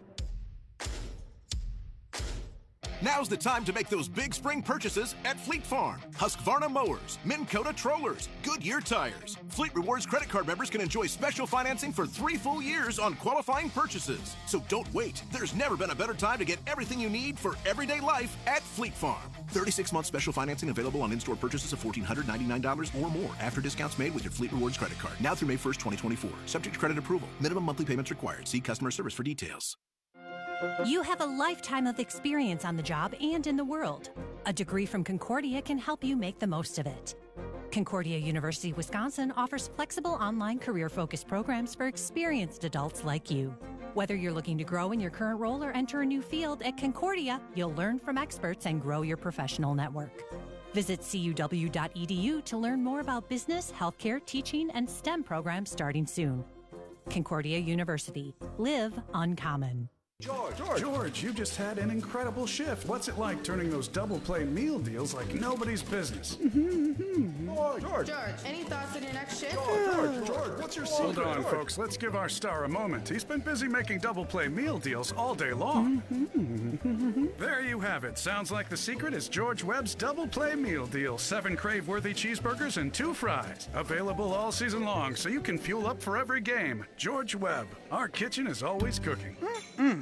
Now's the time to make those big spring purchases at Fleet Farm. Husqvarna mowers, Minn Kota trollers, Goodyear tires. Fleet Rewards credit card members can enjoy special financing for three full years on qualifying purchases. So don't wait. There's never been a better time to get everything you need for everyday life at Fleet Farm. thirty-six month special financing available on in-store purchases of one thousand four hundred ninety-nine dollars or more after discounts made with your Fleet Rewards credit card. Now through May first, twenty twenty-four. Subject to credit approval. Minimum monthly payments required. See customer service for details. You have a lifetime of experience on the job and in the world. A degree from Concordia can help you make the most of it. Concordia University, Wisconsin offers flexible online career-focused programs for experienced adults like you. Whether you're looking to grow in your current role or enter a new field, at Concordia, you'll learn from experts and grow your professional network. Visit C U W dot E D U to learn more about business, healthcare, teaching, and STEM programs starting soon. Concordia University. Live uncommon. George, George, George, you just had an incredible shift. What's it like turning those double play meal deals like nobody's business? George, George, George, any thoughts on your next shift? George, George, George, what's your secret? Hold on, folks. Let's give our star a moment. He's been busy making double play meal deals all day long. There you have it. Sounds like the secret is George Webb's double play meal deal. Seven crave-worthy cheeseburgers and two fries. Available all season long, so you can fuel up for every game. George Webb. Our kitchen is always cooking. Mm.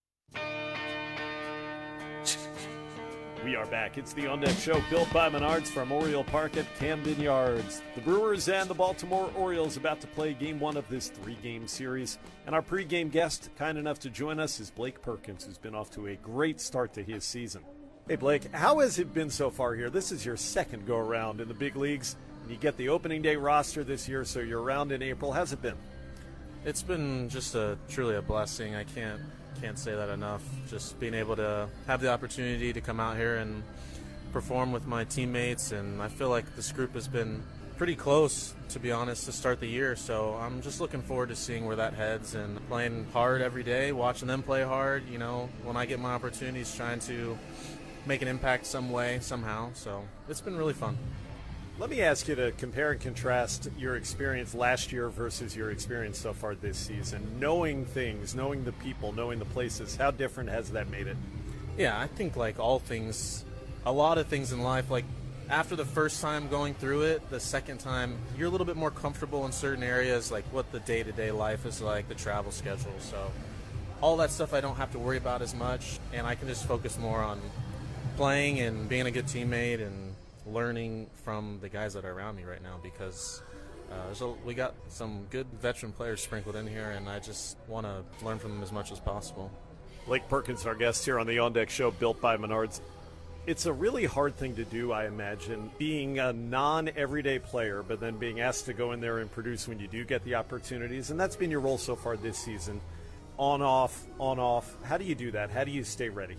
We are back. It's the On Deck Show, built by Menards from Oriole Park at Camden Yards. The Brewers and the Baltimore Orioles about to play game one of this three-game series. And our pregame guest, kind enough to join us, is Blake Perkins, who's been off to a great start to his season. Hey, Blake, how has it been so far here? This is your second go-around in the big leagues. You get the opening day roster this year, so you're around in April. How's it been? It's been just a truly a blessing. I can't can't say that enough. Just being able to have the opportunity to come out here and perform with my teammates, and I feel like this group has been pretty close, to be honest, to start the year. So I'm just looking forward to seeing where that heads and playing hard every day, watching them play hard. You know, when I get my opportunities, trying to make an impact some way, somehow. So it's been really fun. Let me ask you to compare and contrast your experience last year versus your experience so far this season. Knowing things, knowing the people, knowing the places, how different has that made it? Yeah, I think like all things, a lot of things in life, like after the first time going through it, the second time, you're a little bit more comfortable in certain areas, like what the day-to-day life is like, the travel schedule. So all that stuff I don't have to worry about as much, and I can just focus more on playing and being a good teammate and learning from the guys that are around me right now, because uh, there's a, we got some good veteran players sprinkled in here, and I just want to learn from them as much as possible. Blake Perkins, our guest here on the On Deck Show, built by Menards. It's a really hard thing to do, I imagine, being a non-everyday player, but then being asked to go in there and produce when you do get the opportunities, and that's been your role so far this season. On, off, on, off. How do you do that? How do you stay ready?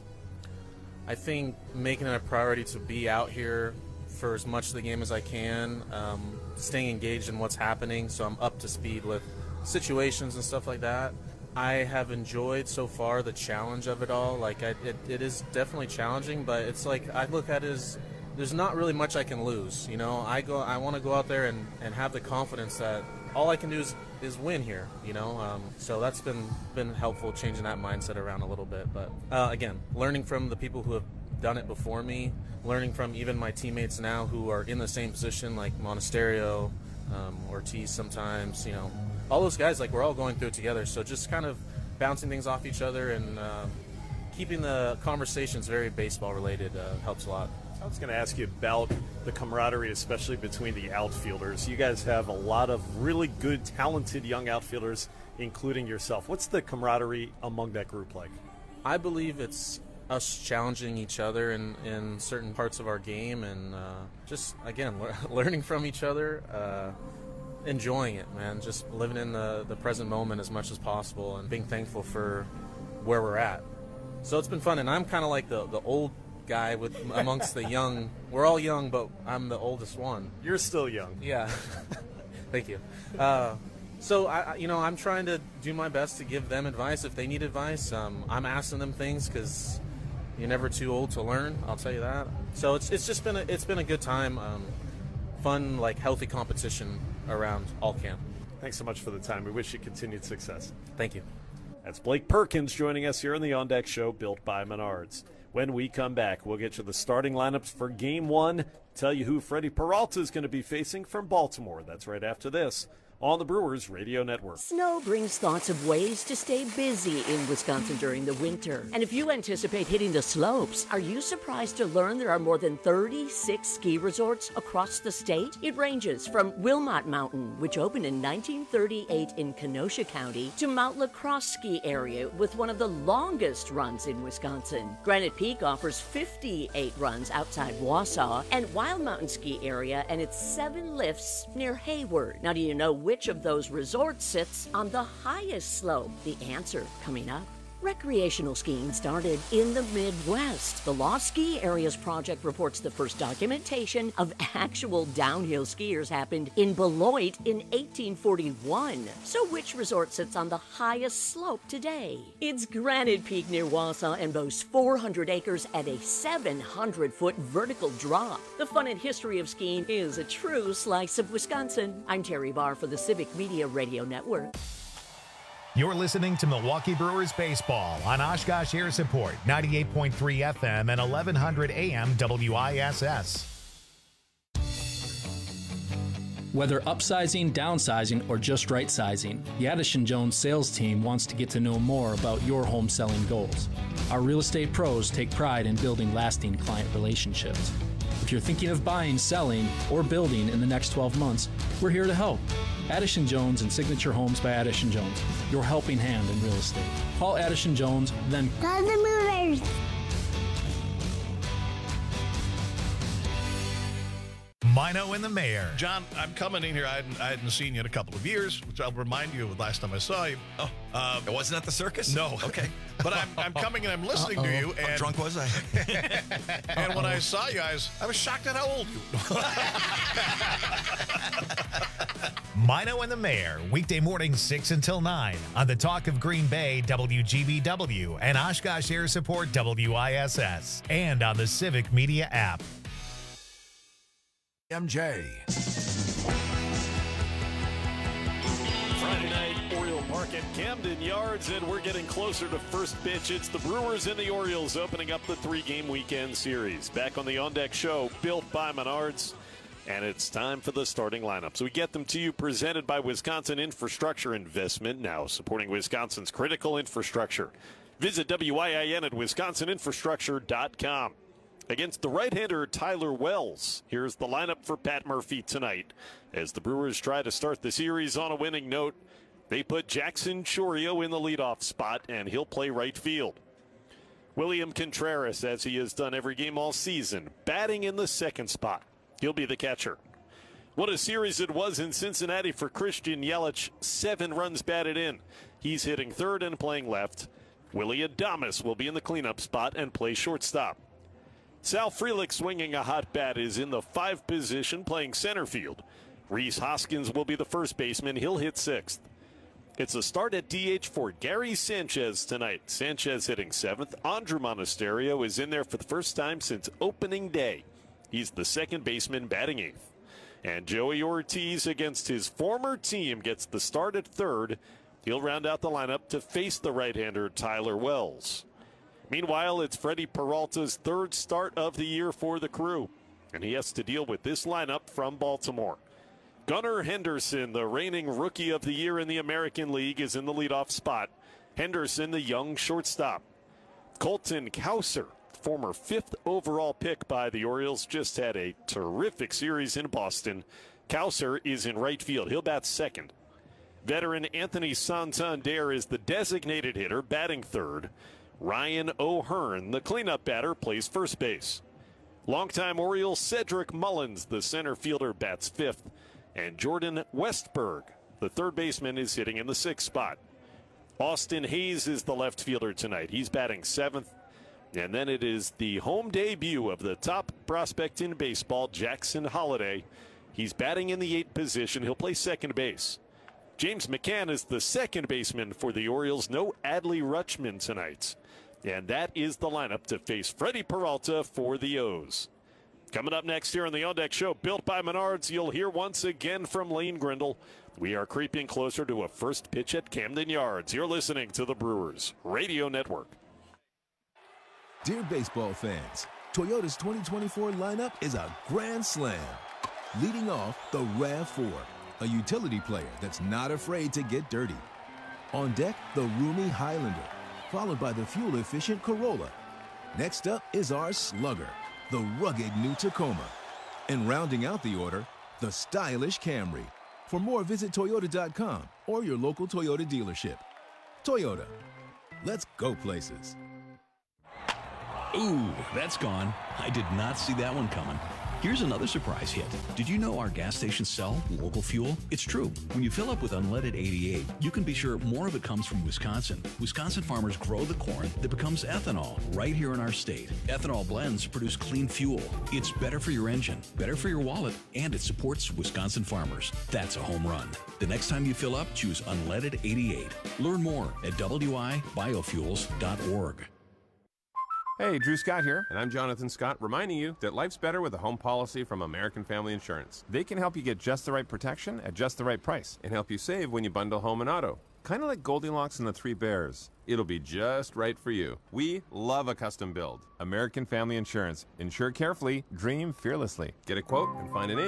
I think making it a priority to be out here for as much of the game as I can, um, staying engaged in what's happening so I'm up to speed with situations and stuff like that. I have enjoyed so far the challenge of it all. Like I, it, it is definitely challenging, but it's like I look at it as there's not really much I can lose. You know, I go, I want to go out there and, and have the confidence that all I can do is, is win here. You know, um, so that's been been helpful, changing that mindset around a little bit. But uh, again, learning from the people who have done it before me, learning from even my teammates now who are in the same position, like Monasterio, um, Ortiz sometimes, you know, all those guys, like we're all going through it together. So just kind of bouncing things off each other and uh, keeping the conversations very baseball related uh, helps a lot. I was going to ask you about the camaraderie, especially between the outfielders. You guys have a lot of really good, talented young outfielders, including yourself. What's the camaraderie among that group like? I believe it's us challenging each other in, in certain parts of our game, and uh, just, again, le- learning from each other, uh, enjoying it, man. Just living in the, the present moment as much as possible and being thankful for where we're at. So it's been fun, and I'm kind of like the, the old guy with amongst the young. We're all young, but I'm the oldest one. You're still young. Yeah. Thank you. Uh, so, I, you know, I'm trying to do my best to give them advice if they need advice. Um, I'm asking them things because you're never too old to learn, I'll tell you that. So it's it's just been a, it's been a good time, um, fun, like healthy competition around all camp. Thanks so much for the time. We wish you continued success. Thank you. That's Blake Perkins joining us here on the On Deck Show, built by Menards. When we come back, we'll get you the starting lineups for Game one, tell you who Freddie Peralta is going to be facing from Baltimore. That's right after this on the Brewers Radio Network. Snow brings thoughts of ways to stay busy in Wisconsin during the winter. And if you anticipate hitting the slopes, are you surprised to learn there are more than thirty-six ski resorts across the state? It ranges from Wilmot Mountain, which opened in nineteen thirty-eight in Kenosha County, to Mount LaCrosse Ski Area with one of the longest runs in Wisconsin. Granite Peak offers fifty-eight runs outside Wausau, and Wild Mountain Ski Area and its seven lifts near Hayward. Now, do you know which Which of those resorts sits on the highest slope? The answer coming up. Recreational skiing started in the Midwest. The Lost Ski Areas Project reports the first documentation of actual downhill skiers happened in Beloit in eighteen forty-one. So which resort sits on the highest slope today? It's Granite Peak near Wausau and boasts four hundred acres at a seven hundred foot vertical drop. The fun and history of skiing is a true slice of Wisconsin. I'm Terry Barr for the Civic Media Radio Network. You're listening to Milwaukee Brewers Baseball on Oshkosh Air Support, ninety-eight point three F M and eleven hundred A M W I S S. Whether upsizing, downsizing, or just right sizing, the Addison Jones sales team wants to get to know more about your home selling goals. Our real estate pros take pride in building lasting client relationships. If you're thinking of buying, selling, or building in the next twelve months, we're here to help. Addison Jones and Signature Homes by Addison Jones, your helping hand in real estate. Call Addison Jones, then Call the movers. Mino and the Mayor. John, I'm coming in here. I hadn't, I hadn't seen you in a couple of years, which I'll remind you of the last time I saw you. Oh, uh, it wasn't at the circus? No. Okay. But I'm, I'm coming and I'm listening Uh-oh. to you. And, how drunk was I? And when I saw you, I was, I was shocked at how old you were. Mino and the Mayor, weekday mornings six until nine on the Talk of Green Bay, W G B W, and Oshkosh Air Support, W I S S, and on the Civic Media app. M J. Friday night, Oriole Park at Camden Yards, and we're getting closer to first pitch. It's the Brewers and the Orioles opening up the three-game weekend series. Back on the On Deck Show, built by Menards, and it's time for the starting lineups. We get them to you presented by Wisconsin Infrastructure Investment, now supporting Wisconsin's critical infrastructure. Visit W I I N at wisconsin infrastructure dot com. Against the right-hander Tyler Wells, here's the lineup for Pat Murphy tonight. As the Brewers try to start the series on a winning note, they put Jackson Chourio in the leadoff spot, and he'll play right field. William Contreras, as he has done every game all season, batting in the second spot. He'll be the catcher. What a series it was in Cincinnati for Christian Yelich. Seven runs batted in. He's hitting third and playing left. Willie Adames will be in the cleanup spot and play shortstop. Sal Frelick, swinging a hot bat, is in the five position playing center field. Rhys Hoskins will be the first baseman. He'll hit sixth. It's a start at D H for Gary Sanchez tonight. Sanchez hitting seventh. Andrew Monasterio is in there for the first time since opening day. He's the second baseman, batting eighth. And Joey Ortiz, against his former team, gets the start at third. He'll round out the lineup to face the right-hander Tyler Wells. Meanwhile, it's Freddie Peralta's third start of the year for the Crew, and he has to deal with this lineup from Baltimore. Gunnar Henderson, the reigning Rookie of the Year in the American League, is in the leadoff spot. Henderson, the young shortstop. Colton Cowser, former fifth overall pick by the Orioles, just had a terrific series in Boston. Cowser is in right field. He'll bat second. Veteran Anthony Santander is the designated hitter, batting third. Ryan O'Hearn, the cleanup batter, plays first base. Longtime Oriole Cedric Mullins, the center fielder, bats fifth. And Jordan Westberg, the third baseman, is hitting in the sixth spot. Austin Hayes is the left fielder tonight. He's batting seventh. And then it is the home debut of the top prospect in baseball, Jackson Holliday. He's batting in the eighth position. He'll play second base. James McCann is the second baseman for the Orioles. No Adley Rutschman tonight. And that is the lineup to face Freddie Peralta for the O's. Coming up next here on the On Deck Show, built by Menards, you'll hear once again from Lane Grindle. We are creeping closer to a first pitch at Camden Yards. You're listening to the Brewers Radio Network. Dear baseball fans, Toyota's twenty twenty-four lineup is a grand slam. Leading off, the RAV four, a utility player that's not afraid to get dirty. On deck, the roomy Highlander, followed by the fuel-efficient Corolla. Next up is our slugger, the rugged new Tacoma. And rounding out the order, the stylish Camry. For more, visit Toyota dot com or your local Toyota dealership. Toyota, let's go places. Ooh, that's gone. I did not see that one coming. Here's another surprise hit. Did you know our gas stations sell local fuel? It's true. When you fill up with unleaded eighty-eight, you can be sure more of it comes from Wisconsin. Wisconsin farmers grow the corn that becomes ethanol right here in our state. Ethanol blends produce clean fuel. It's better for your engine, better for your wallet, and it supports Wisconsin farmers. That's a home run. The next time you fill up, choose unleaded eighty-eight. Learn more at w i biofuels dot org. Hey, Drew Scott here, and I'm Jonathan Scott, reminding you that life's better with a home policy from American Family Insurance. They can help you get just the right protection at just the right price and help you save when you bundle home and auto. Kind of like Goldilocks and the Three Bears. It'll be just right for you. We love a custom build. American Family Insurance. Insure carefully, dream fearlessly. Get a quote and find an agent.